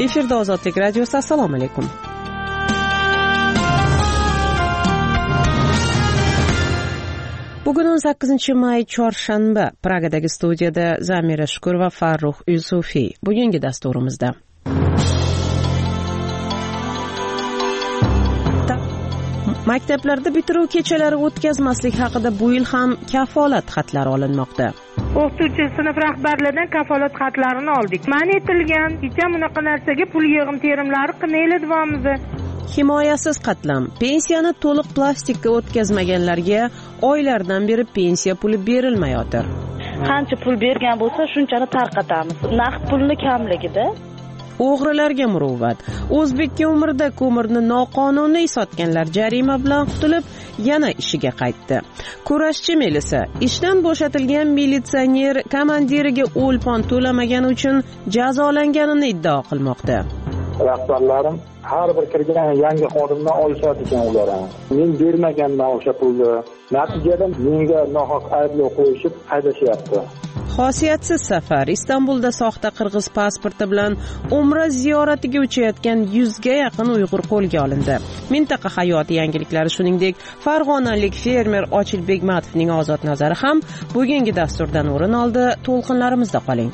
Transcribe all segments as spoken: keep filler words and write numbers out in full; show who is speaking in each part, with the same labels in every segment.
Speaker 1: Efirda Ozodlik radiosi. Assalomu alaykum. Bugun o'n sakkizinchi may chorshanba. Pragadagi studiyada Zamira Shukur va Farruh Yusufiy. Bugungi dasturimizda maktablarda bitiruv kechalari o'tkazmaslik haqida bu yil ham kafolat xatlari olinmoqda.
Speaker 2: O'qituvchi sinf rahbarlaridan kafolat xatlarini oldik. Man etilgan, kecha bunaqa narsaga pul yig'im terimlari qilmayli davomida.
Speaker 1: Himoyasiz qatlam. Pensiyani to'liq plastikka o'tkazmaganlarga oylardan beri pensiya puli berilmayotir.
Speaker 3: Qancha pul bergan bo'lsa, shunchani tarqatamiz. Naqd pulni kamligida.
Speaker 1: O'g'rilarga muruvvat. O'zbekka umrda ko'mirni noqonuniy sotganlar jarima bilan qutulib, yana ishiga qaytdi. Kurashchi Melisa ishdan bo'shatilgan militsioner komandiriga o'lpon to'lamagani uchun jazolanganini iddao qilmoqda.
Speaker 4: Rahbarlarim har bir kirgan yangi xodimdan olishar ekan ular. Men bermaganman o'sha pulni. Natijada menga nohaq ayblov qo'yishib haydashyapti.
Speaker 1: Xosiyatsiz safar. Istanbulda soxta qirg'iz pasporti bilan Umra ziyoratiga uchayotgan yuzga yaqin Uyg'ur qo'lga olindi. Mintaqa hayoti yangiliklari, shuningdek, farg'onalik fermer Ochil Begmatovning ozod nazari ham bugungi dasturdan o'rin oldi. To'lqinlarimizda qoling.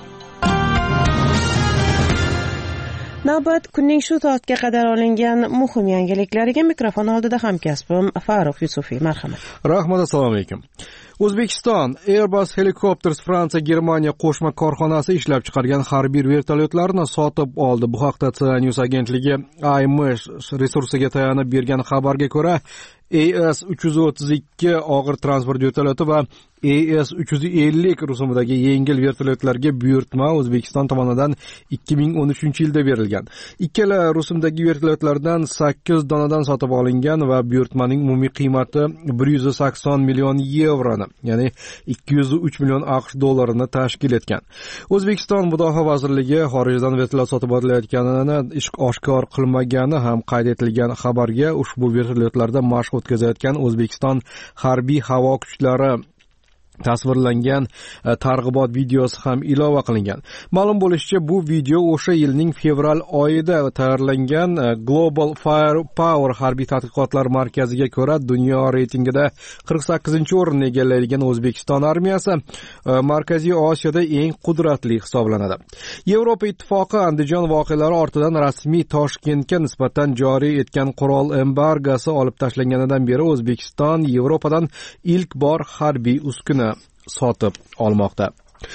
Speaker 1: Navbat kunning shu soatga qadar olingan muhim yangiliklariga mikrofon oldida hamkasbim Farruh Yusufiy. Marhamat.
Speaker 5: Rahmat, assalomu alaykum. O'zbekiston Airbus Helicopters Fransiya Germaniya qo'shma korxonasi ishlab chiqargan harbiy vertolyotlarni sotib oldi. Bu haqda C News agentligi I M S resursiga tayanib bergan xabarga ko'ra, A S uch yuz o'ttiz ikki og'ir transport vertolyoti va A S uch yuz ellik rusumidagi yengil vertolyotlarga buyurtma O'zbekiston tomonidan ikki ming o'n uchinchi yilda berilgan. Ikkala rusumdagi vertolyotlardan sakkiz donadan sotib olingan va buyurtmaning umumiy qiymati bir yuz sakson million yevroni, ya'ni ikki yuz uch million AQSh dollarini tashkil etgan. O'zbekiston Mudofaa vazirligi xorijdan vertolyot sotib olayotganini oshkor qilmagani ham qayd etilgan xabarga ushbu vertolyotlarda mashq o'tkazayotgan O'zbekiston harbiy havo kuchlari tasvirlangan targ'ibot videosi ham ilova qilingan. Ma'lum bo'lishicha, bu video o'sha yilning fevral oyida tayyorlangan Global Firepower harbiy tadqiqotlar markaziga ko'ra dunyo reytingida qirq sakkizinchi o'rinni egallaydigan O'zbekiston armiyasi Markaziy Osiyoda eng qudratli hisoblanadi. Yevropa ittifoqi Andijon voqealari ortidan rasmiy Toshkentga nisbatan joriy etgan qurol embargosi olib tashlanganidan beri O'zbekiston Yevropadan ilk bor harbiy uskuna sotib olmoqda.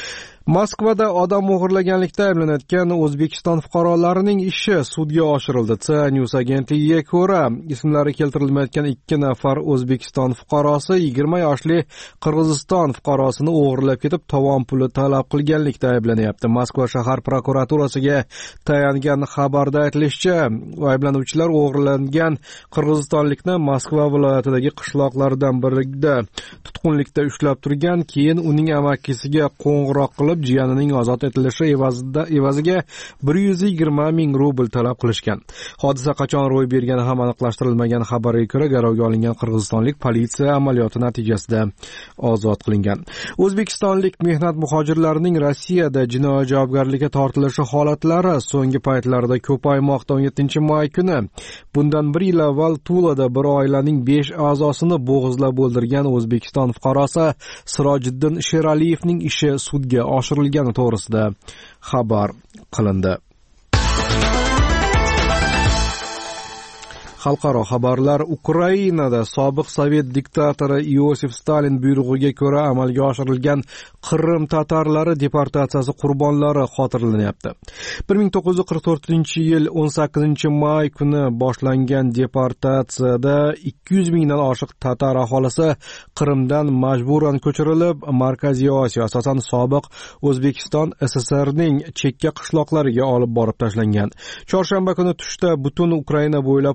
Speaker 5: Moskvada odam o'g'irlaganlikda ayblanayotgan O'zbekiston fuqarolarining ishi sudga oshirildi. C News agentligiga ko'ra, ismlari keltirilmayotgan ikki nafar O'zbekiston fuqarosi yigirma yoshli Qirg'iziston fuqarosini o'g'irlab ketib, tovon puli talab qilganlikda ayblanyapti. Moskva shahar prokuraturasiga tayangan xabarda aytilishicha, ayblanuvchilar o'g'irlangan qirg'izistonlikni Moskva viloyatidagi qishloqlardan birida tutqunlikda ushlab turgan, keyin uning amakisiga qo'ng'iroq qilib jiyanining ozod etilishi evazida evaziga bir yuz yigirma ming rubl talab qilishgan. Hodisa qachon ro'y bergani ham aniqlashtirilmagan. Xabarga ko'ra, garovga olingan qirg'izistonlik politsiya amaliyoti natijasida ozod qilingan. O'zbekistonlik mehnat muhojirlarining Rossiyada jinoiy javobgarlikka tortilishi holatlari so'nggi paytlarda ko'paymoqda. o'n yettinchi may kuni bundan bir yil avval Tulada bir oilaning besh a'zosini bo'g'izlab o'ldirgan O'zbekiston fuqarosi Sirojiddin Sheraliyevning ishi sudga oshirilgani to'g'risida xabar qilindi. Xalqaro xabarlar. Ukrainada sobiq sovet diktatori Iosif Stalin buyrug'iga ko'ra amalga oshirilgan Qrim tatarlari deportatsiyasi qurbonlari xotirlanyapti. bir ming to'qqiz yuz qirq to'rtinchi yil o'n sakkizinchi may kuni boshlangan deportatsiyada ikki yuz mingdan oshiq tatar aholisi Qrimdan majburan ko'chirilib, Markaziy Osiyo, asosan sobiq O'zbekiston S S R'ning chekka qishloqlariga olib borib tashlangan. Chorshanba kuni tushda butun Ukraina bo'ylab qurbonlar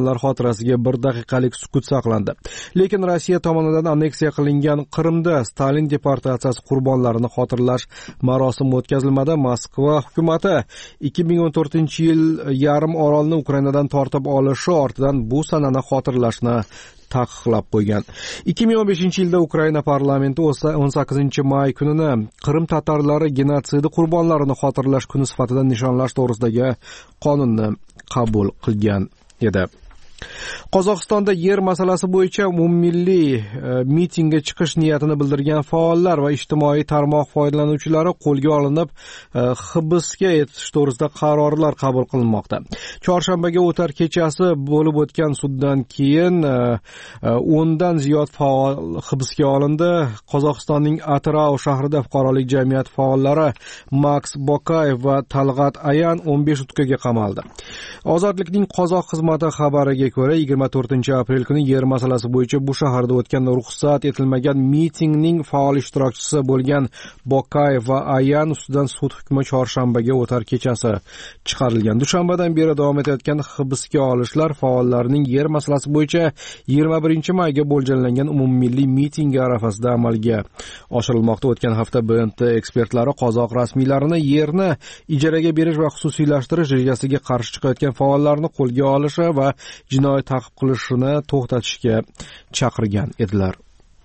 Speaker 5: qurbonlar xotirasiga bir daqiqalik sukut saqlandi. Lekin Rossiya tomonidan anneksiya qilingan Qrimda Stalin deportatsiyasi qurbonlarini xotirlash marosimi o'tkazilmadi. Moskva hukumati ikki ming o'n to'rtinchi yil yarim orolni Ukrainadan tortib olishi ortidan bu sanani xotirlashni taqiqlab qo'ygan. ikki ming o'n beshinchi yilda Ukraina parlamenti o'n sakkizinchi may kunini Qrim tatarlari genotsidi qurbonlarini xotirlash kuni sifatida nishonlash to'g'risidagi qonunni qabul qilgan edi. Qozog'istonda yer masalasi bo'yicha umummilliy e, mitingga chiqish niyatini bildirgan faollar va ijtimoiy tarmoq foydalanuvchilari qo'lga olinib, e, hibsga etish to'g'risida qarorlar qabul qilinmoqda. Chorshanbaga o'tar kechasi bo'lib o'tgan suddan keyin o'ndan e, ziyod faol hibsga olindi. Qozog'istonning Atrau shahrida fuqarolik jamiyati faollari Max Bokayev va Talg'at Ayan o'n besh sutkaga qamaldi. Ozodlikning qozoq xizmati xabariga ko'ra yigirma to'rtinchi aprel kuni yer masalasi bo'yicha bu shaharda o'tgan ruxsat etilmagan mitingning faol ishtirokchisi bo'lgan Bokayev va Ayan ustidan sud hukmi chorshanbaga o'tar kechasi chiqarilgan. Dushanbadan beri davom etayotgan hibsga olishlar faollarning yer masalasi bo'yicha yigirma birinchi mayga mo'ljallangan umummilliy mitingi arafasida amalga oshirilmoqda. O'tgan hafta B N T ekspertlari qozoq rasmiylarini yerni ijaraga berish va xususiylashtirish rejasiga qarshi chiqayotgan faollarni qo'lga olishi va jinoiy ta'qib qilishini to'xtatishga chaqirgan edilar.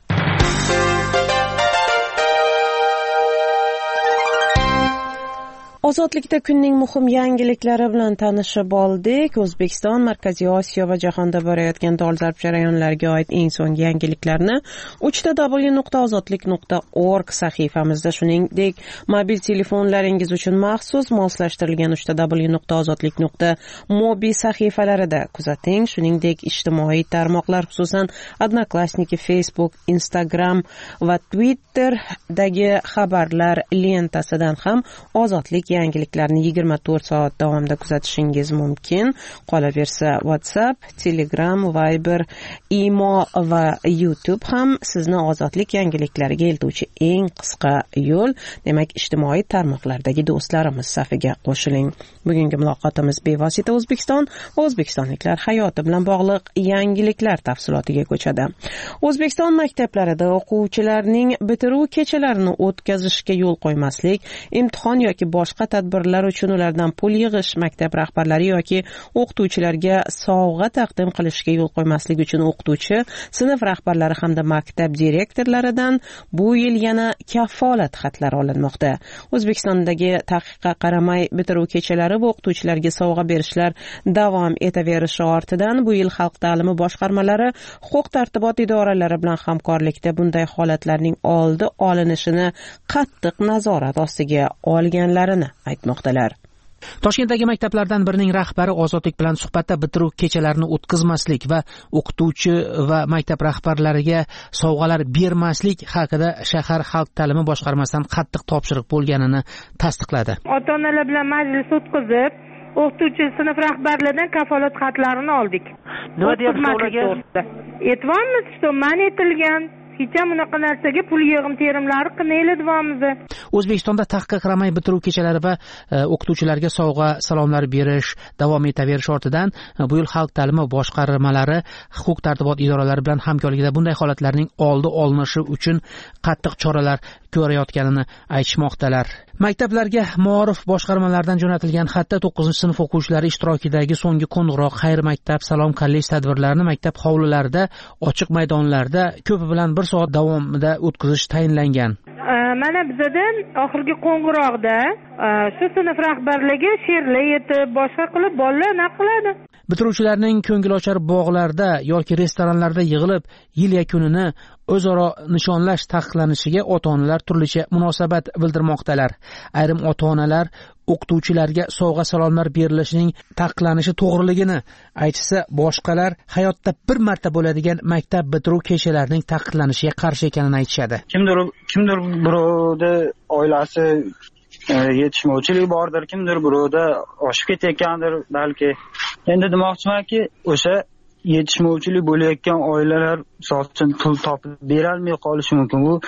Speaker 1: Ozodlikda kunning muhim yangiliklari bilan tanishib oldik. O'zbekiston, Markaziy Osiyo va jahonda borayotgan dolzarb jarayonlarga oid eng so'nggi yangiliklarni uch w nuqta ozodlik nuqta org sahifamizda, shuningdek mobil telefonlaringiz uchun maxsus moslashtirilgan uch w nuqta ozodlik nuqta mobi sahifalarida kuzating. Shuningdek, ijtimoiy tarmoqlar, xususan Odnoklassniki, Facebook, Instagram va Twitter'dagi xabarlar lentasidan ham ozodlik yangiliklarni yigirma to'rt soat davomida kuzatishingiz mumkin. Qolaversa, WhatsApp, Telegram, Viber, Imo va YouTube ham sizni ozodlik yangiliklariga eltuvchi eng qisqa yo'l. Demak, ijtimoiy tarmoqlardagi do'stlarimiz safiga qo'shiling. Bugungi muloqotimiz bevosita O'zbekiston va o'zbekistonliklar hayoti bilan bog'liq yangiliklar tafsilotiga ko'chadi. O'zbekiston maktablarida o'quvchilarning bitiruv kechalarini o'tkazishga yo'l qo'ymaslik, imtihon yoki boshqa tadbirlar uchun ulardan pul yig'ish, maktab rahbarlari yoki o'qituvchilarga sovg'a taqdim qilishga yo'l qo'ymaslik uchun o'qituvchi, sinf rahbarlari hamda maktab direktorlaridan bu yil yana kafolat xatlari olinmoqda. O'zbekistondagi taqiqqa qaramay bitiruv kechalari va o'qituvchilarga sovg'a berishlar davom etaverishi ortidan bu yil xalq ta'limi boshqarmalari huquq-tartibot idoralari bilan hamkorlikda bunday holatlarning oldi olinishini qattiq nazorat ostiga olganlarini aytmoqdalar.
Speaker 6: Toshkentdagi maktablardan birining rahbari ozodlik bilan suhbatda bitiruv kechalarini o'tkazmaslik va o'qituvchi va maktab rahbarlariga sovg'alar bermaslik haqida shahar xalq ta'limi boshqarmasidan qattiq topshiriq bo'lganini tasdiqladi.
Speaker 2: Ota-onalar bilan majlis o'tkazib, o'qituvchi sinf rahbarlaridan kafolat xatlarini oldik.
Speaker 6: Nima deyapsiz?
Speaker 2: E'tiborimiz что man etilgan hech bunaqa narsaga pul yig'im terimlari qilmaydi davomida.
Speaker 6: O'zbekistonda taqiqqa qaramay bitiruv kechalari va e, o'qituvchilarga sovg'a salomlar berish davom etaverish ortidan e, bu yil xalq ta'limi boshqarmalari huquq tartibot idoralari bilan hamkorlikda bunday holatlarning oldi olinishi uchun qattiq choralar ko'rayotganini aytishmoqdalar. Maktablarga Maorif boshqarmalaridan jo'natilgan xatda to'qqizinchi sinf o'quvchilari ishtirokidagi so'nggi qo'ng'iroq, xayr maktab, salom kollej tadbirlarini maktab hovlilarida, ochiq maydonlarda ko'pi bilan bir soat davomida o'tkazish tayinlangan.
Speaker 2: Mana bizdan oxirgi qo'ng'iroqda shu sinf rahbarligi she'rlar aytib, boshqa qilib bolalar nima qiladi?
Speaker 6: Bitiruvchilarning ko'ngilochar bog'larda yoki restoranlarda yig'ilib yil yakunini o'zaro nishonlash taqiqlanishiga ota-onalar turlicha munosabat bildirmoqdalar. Ayrim ota-onalar o'qituvchilarga sovg'a salomlar berilishining taqiqlanishi to'g'riligini aytsa, boshqalar hayotda bir marta bo'ladigan maktab bitiruv kechalarining taqiqlanishiga qarshi ekanini aytishadi.
Speaker 7: Kimdir kimdir birovda oilasi yetishmovchilik bordir, kimdir birovda oshib ketayotgandir balki. Endi demoqchimanki, o'sha yetishmovchilik bo'layotgan oilalar misol uchun pul topib bera olmay qolishi mumkin. Bu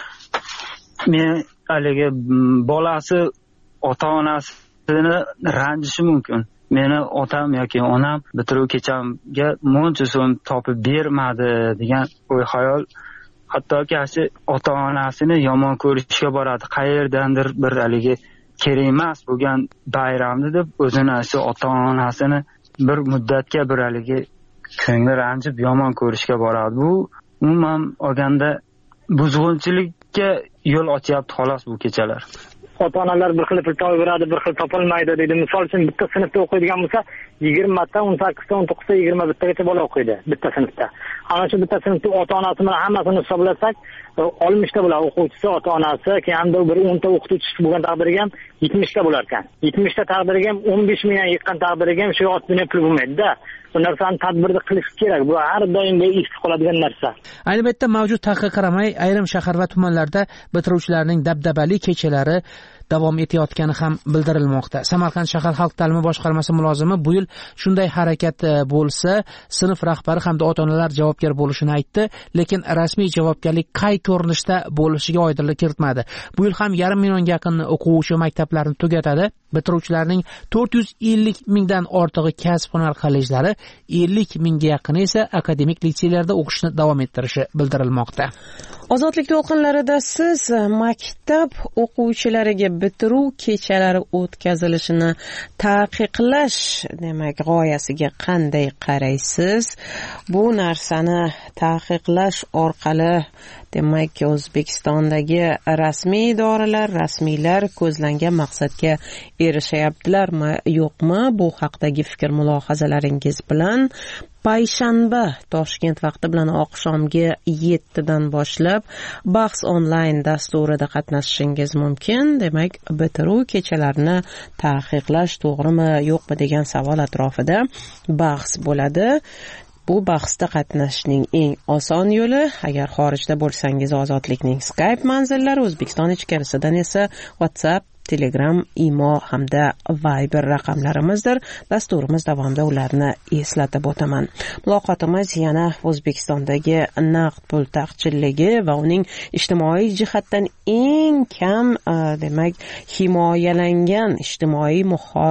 Speaker 7: men haligi bolasi ota-onasini ranjishi mumkin. meni otam yoki onam bitiruv kechamga muncha so'm topib bermadi degan o'y xayol, hattoki asi ota onasini yomon ko'rishga boradi. Qayerdandir bir haligi kerak emas bo'lgan bayramni deb o'zini asi ota onasini bir muddatga bir haligi ko'ngli ranjib yomon ko'rishga boradi. Bu umuman olganda buzg'unchilikka yo'l ochyapti xolos bu kechalar.
Speaker 4: Ota-onalar bir xil pul to'yberadi, bir xil topolmaydi deydi. Misol uchun bitta sinfda o'qiydigan bo'lsa, yigirma ta, o'n sakkiz ta, o'n to'qqiz ta, yigirma bir tagacha bola o'qiydi bitta sinfda. Ana shu bitta sinfda ota-onasi bilan hammasini hisoblasak, oltmish ta bo'ladi o'quvchisi, ota-onasi, keyin bir o'n ta o'qituvchisi bo'lgan taqdirga ham yetmish ta bo'lar ekan. yetmish ta taqdirga ham o'n besh mingdan yiqqan taqdirga ham shu otdan pul bo'lmaydi-da. Bu narsani tadbirda qilish kerak. Bu har doim eskib qoladigan narsa.
Speaker 6: Ayni paytda mavjud taqiqqa qaramay, ayrim shahar va tumanlarda bitiruvchilarning dabdabali kechalari davom etayotgani ham bildirilmoqda. Samarqand shahar xalq ta'limi boshqarmasi mulozimi bu yil shunday harakat bo'lsa, sinf rahbari hamda ota-onalar javobgar bo'lishini aytdi, lekin rasmiy javobgarlik qay ko'rinishda bo'lishiga oydinlik kiritmadi. Bu yil ham yarim millionga yaqin o'quvchi maktablarni tugatadi. Bitiruvchilarning to'rt yuz ellik mingdan ortig'i kasb-hunar kollejlari, ellik mingga yaqini esa akademik litseylarda o'qishni davom ettirishi bildirilmoqda.
Speaker 1: Ozodlik to'lqinlarida siz maktab o'quvchilariga bitiruv kechalari o'tkazilishini taqiqlash, demak, g'oyasiga qanday qaraysiz? Bu narsani taqiqlash orqali, demak, O'zbekistondagi rasmiy idoralar, rasmiylar ko'zlangan maqsadga erishayaptilarmi, yo'qmi? Bu haqdagi fikr mulohazalaringiz bilan payshanba Toshkent vaqti bilan oqshomgi yettidan boshlab bahs onlayn dasturida qatnashishingiz mumkin. Demak, bitiruv kechalarini taqiqlash to'g'rimi, yo'qmi degan savol atrofida bahs bo'ladi. Bu bahsda qatnashishning eng oson yo'li, agar xorijda bo'lsangiz, Ozodlikning Skype manzillari, O'zbekiston ichkarisidan esa WhatsApp, Telegram, Imo hamda Viber raqamlarimizdir. Dasturimiz davomida ularni eslatib o'taman. Muloqotimiz yana O'zbekistondagi naqd pul taqchilligi va uning ijtimoiy jihatdan eng kam, demak, himoyalangan, ijtimoiy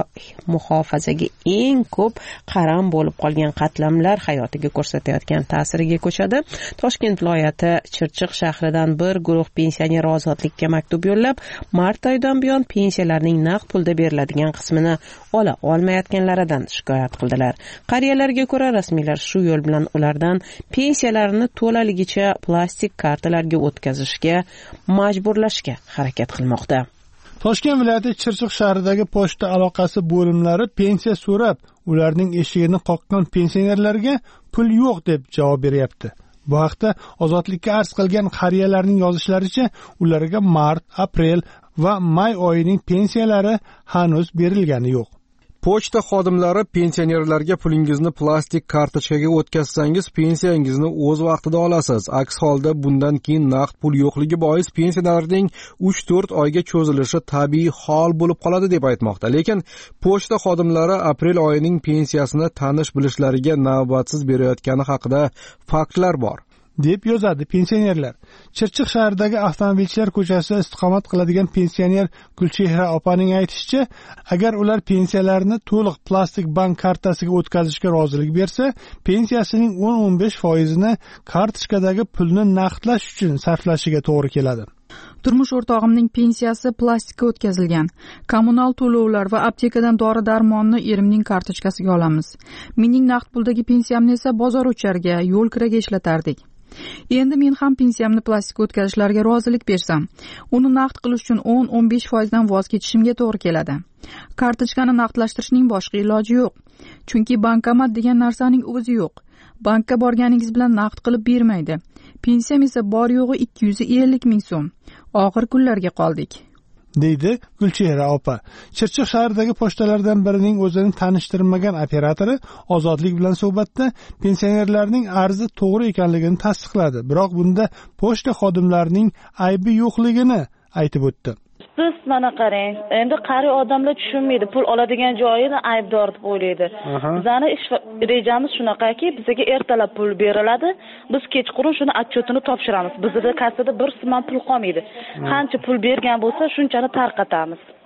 Speaker 1: muhofazaga eng ko'p qaram bo'lib qolgan qatlamlar hayotiga ko'rsatayotgan ta'siriga ko'chadi. Toshkent viloyati Chirchiq shahridan bir guruh pensioner ozodlikka maktub yo'llab, mart oyidan buyon pensiyalarning naqd pulda beriladigan qismini ola olmayotganlaridan shikoyat qildilar. Qariyalarga ko'ra, rasmiylar shu yo'l bilan ulardan pensiyalarini to'laligicha plastik kartalarga o'tkazishga majburlashga harakat qilmoqda.
Speaker 8: Toshkent viloyati Chirchiq shahridagi pochta aloqasi bo'limlari pensiya so'rab, ularning eshigini qoqqan pensionerlarga pul yo'q deb javob beryapti. Bu haqda Ozodlikka arz qilgan qariyalarning yozishlaricha, ularga mart, aprel va may oyining pensiyalari hanuz berilgani yo'q.
Speaker 5: Pochta xodimlari pensionerlarga pulingizni plastik kartochkaga o'tkazsangiz pensiyangizni o'z vaqtida olasiz. Aks holda bundan keyin naqd pul yo'qligi bois pensiyalarning uch to'rt oyga cho'zilishi tabiiy hol bo'lib qoladi deb aytmoqda. Lekin pochta xodimlari aprel oyining pensiyasini tanish bilishlariga navbatsiz berayotgani haqida faktlar bor, deb yozadi pensionerlar. Chirchiq shahridagi avtomobilchilar ko'chasida istiqomat qiladigan pensioner Gulchehra opaning aytishicha, agar ular pensiyalarini to'liq plastik bank kartasiga o'tkazishga rozilik bersa, pensiyasining o'n o'n besh foizini kartochkadagi pulni naqdlash uchun sarflashiga to'g'ri keladi.
Speaker 9: Turmush o'rtog'imning pensiyasi plastikka o'tkazilgan. Kommunal to'lovlar va aptekadan dori-darmonni erimning kartochkasiga olamiz. Mening naqd puldagi pensiyamni esa bozor o'charga, yo'l kiraga ishlatardik. Endi men ham pensiyamni plastikka o'tkazishlariga rozilik bersam, uni naqd qilish uchun o'n o'n besh foizdan voz kechishimga to'g'ri keladi. Kartochkani naqdlashtirishning boshqa iloji yo'q. Chunki bankomat degan narsaning o'zi yo'q. Bankka borganingiz bilan naqd qilib bermaydi. Pensiyam esa bor yo'g'i ikki yuz ellik ming so'm. Og'ir kunlarga qoldik,
Speaker 8: deydi Gulchehra opa. Chirchiq shahridagi pochtalardan birining o'zini tanishtirmagan operatori Ozodlik bilan suhbatda pensionerlarning arzi to'g'ri ekanligini tasdiqladi. Biroq bunda pochta xodimlarining aybi yo'qligini aytib o'tdi.
Speaker 3: Siz mana qarang, endi qari odamlar tushunmaydi, pul oladigan joyini aybdor deb o'ylaydi. Bizning ish rejamiz shunaqaki, bizga ertalab pul beriladi, biz kechqurun shuni отчетini topshiramiz. Bizda kassada bir so'm pul qolmaydi. Qancha pul bergan bo'lsa, shunchani tarqatamiz.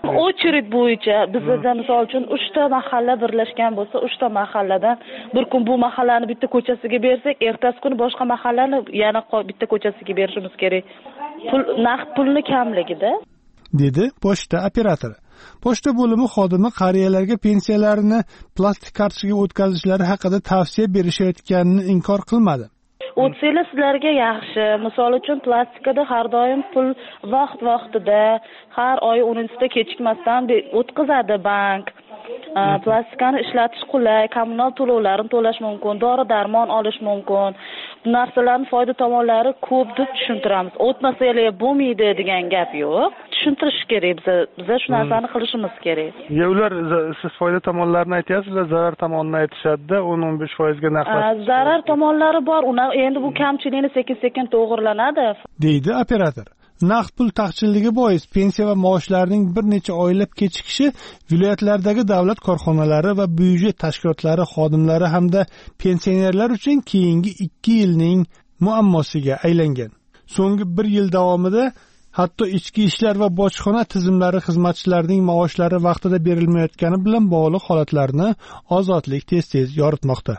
Speaker 3: Очередь bo'yicha bizda misol uchun uchta mahalla birlashgan bo'lsa, uchta mahalladan bir kun bu mahallani bitta ko'chasiga bersak, ertasi kuni boshqa mahallani yana bitta ko'chasiga berishimiz kerak. Pul naqd pulni kamligida,
Speaker 8: dedi pochta operatori. Pochta bo'limi xodimi qariyalarga pensiyalarini plastik kartochkaga o'tkazishlari haqida tavsiya berishayotganini inkor qilmadi.
Speaker 3: O'tsanglar sizlarga yaxshi. Misol uchun plastikada har doim pul vaqt-vaqtida, har oy o'ninchida kechikmasdan o'tkazadi bank. Plastikani ishlatish qulay, kommunal to'lovlarini to'lash mumkin, dori-darmon olish mumkin. Bu narsalarning foyda tomonlari ko'p deb tushuntiramiz. O'tmasanglar bo'lmaydi degan gap yo'q. Tushuntirish kerak biza. Biza shu narsani qilishimiz kerak.
Speaker 10: Ya ular siz foyda tomonlarini aytyapsizlar, zarar tomonini aytishadi-da, o'n o'n besh foiz ga naqdlash.
Speaker 3: Zarar tomonlari bor. Uni endi bu kamchilikni sekin-sekin to'g'rilanadi,
Speaker 8: deydi operator. Naqd pul taqchilligi bois pensiya va maoshlarning bir necha oylab kechikishi viloyatlardagi davlat korxonalari va byudjet tashkilotlari xodimlari hamda pensionerlar uchun keyingi ikki yilning muammosiga aylangan. So'nggi bir yil davomida hatto ichki ishlar va bojxona tizimlari xizmatchilarining maoshlari vaqtida berilmayotgani bilan bog'liq holatlarni Ozodlik tez-tez yoritmoqda.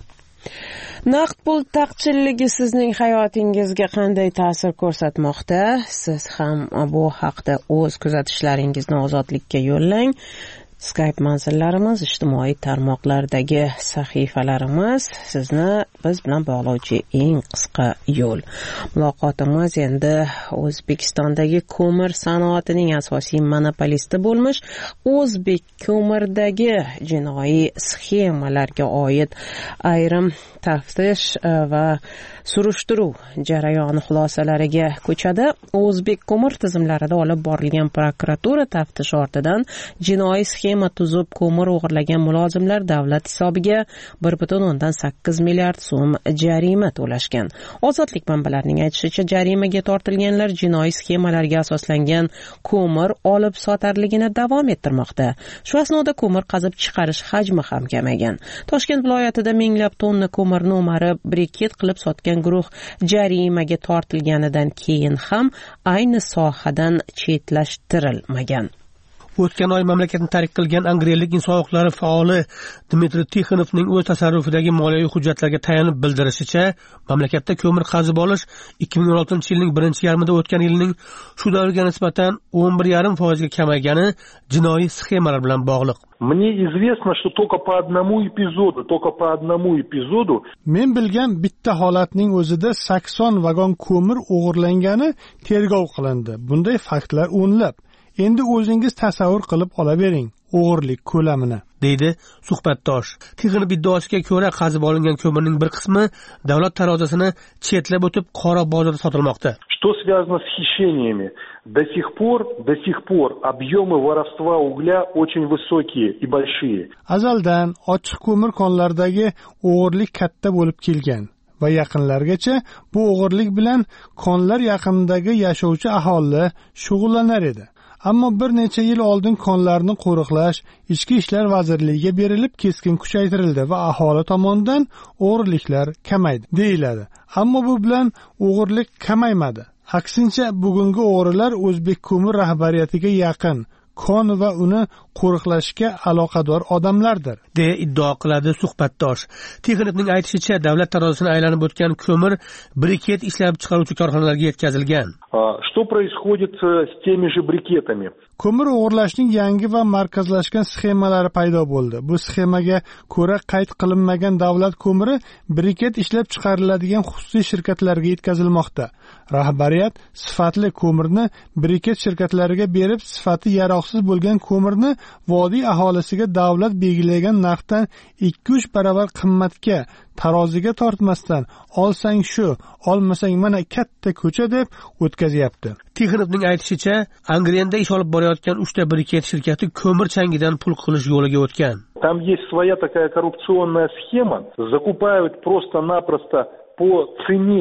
Speaker 1: Naqd pul taqchilligi sizning hayotingizga qanday ta'sir ko'rsatmoqda? Siz ham bu haqda o'z kuzatishlaringizni Ozodlikka yo'llang. Skype manzillarimiz, ijtimoiy tarmoqlardagi sahifalarimiz sizni biz bilan bog'lovchi eng qisqa yo'l. Muloqotimiz endi O'zbekistondagi ko'mir sanoatining asosiy monopolisti bo'lmish O'zbek ko'mirdagi jinoiy sxemalarga oid ayrim taftish va surishtiruv jarayoni xulosalariga ko'chadi. O'zbek ko'mir tizimlarida olib borilgan prokuratura taftishi ortidan jinoiy sxema tuzib ko'mir o'g'irlagan mulozimlar davlat hisobiga bir butun o'ndan sakkiz milliard so'm jarima to'lashgan. Ozodlik manbalarining aytishicha, jarimaga tortilganlar jinoiy sxemalarga asoslangan ko'mir olib sotarligini davom ettirmoqda. Shu asnoda ko'mir qazib chiqarish hajmi ham kamaygan. Toshkent viloyatida minglab tonna ko'mirni o'marib briket qilib sotgan guruh jarimaga tortilganidan keyin ham ayni sohadan chetlashtirilmagan.
Speaker 11: O'tgan oy mamlakatni tark qilgan angrenlik inson huquqlari faoli Dmitriy Tixonovning o'z tasarrufidagi moliyaviy hujjatlarga tayanib bildirishicha, mamlakatda ko'mir qazib olish ikki ming o'n oltinchi yilning birinchi yarmida o'tgan yilning shu davrga nisbatan o'n bir yarim foizga kamaygani jinoiy sxemalar bilan bog'liq.
Speaker 12: Мне известно, что только по одному эпизоду, только по одному эпизоду.
Speaker 8: Men bilgan bitta holatning o'zida sakson vagon ko'mir o'g'irlangani tergov qilindi. Bunday faktlar o'nlab. Endi o'zingiz tasavvur qilib olavering o'g'irlik ko'lamini,
Speaker 11: deydi suhbatdosh. Tixonov iddaosiga ko'ra qazib olingan ko'mirning bir qismi davlat tarozisini chetlab o'tib qora bozorda sotilmoqda.
Speaker 12: Что связано с хищениями? До сих пор, до сих пор объемы воровства угля очень высокие и большие.
Speaker 8: Azaldan ochiq ko'mir konlaridagi o'g'irlik katta bo'lib kelgan va yaqinlargacha bu o'g'irlik bilan konlar yaqinidagi yashovchi aholi shug'ullanar edi. Ammo bir necha yil oldin konlarni qo'riqlash Ichki ishlar vazirligiga berilib keskin kuchaytirildi va aholi tomonidan o'g'irliklar kamaydi deyiladi. Ammo bu bilan o'g'irlik kamaymadi. Aksincha, bugungi o'g'rilar O'zbek ko'mir rahbariyatiga yaqin, kon va uni qo'riqlashga aloqador odamlardir,
Speaker 11: deya iddao qiladi suhbatdosh. Tixonovning aytishicha, davlat tarozisini aylanib o'tgan ko'mir briket ishlab chiqaruvchi korxonalarga yetkazilgan.
Speaker 12: Что происходит с теми же брикетами?
Speaker 8: Ko'mir o'g'irlashning yangi va markazlashgan sxemalari paydo bo'ldi. Bu sxemaga ko'ra qayd qilinmagan davlat ko'miri briket ishlab chiqariladigan xususiy shirkatlarga yetkazilmoqda. Rahbariyat sifatli ko'mirni briket shirkatlariga berib, sifati yaroqsiz bo'lgan ko'mirni vodiy aholisiga davlat belgilagan narxdan ikki uch baravar qimmatga taroziga tortmasdan olsang shu, olmasang mana katta ko'cha deb o'tkazyapti.
Speaker 11: Tixonovning aytishicha, Angrenda ish olib borayotgan uchta briket shirkati ko'mir changidan pul qilish yo'liga o'tgan.
Speaker 12: Там есть своя такая коррупционная схема, закупают просто-напросто по цене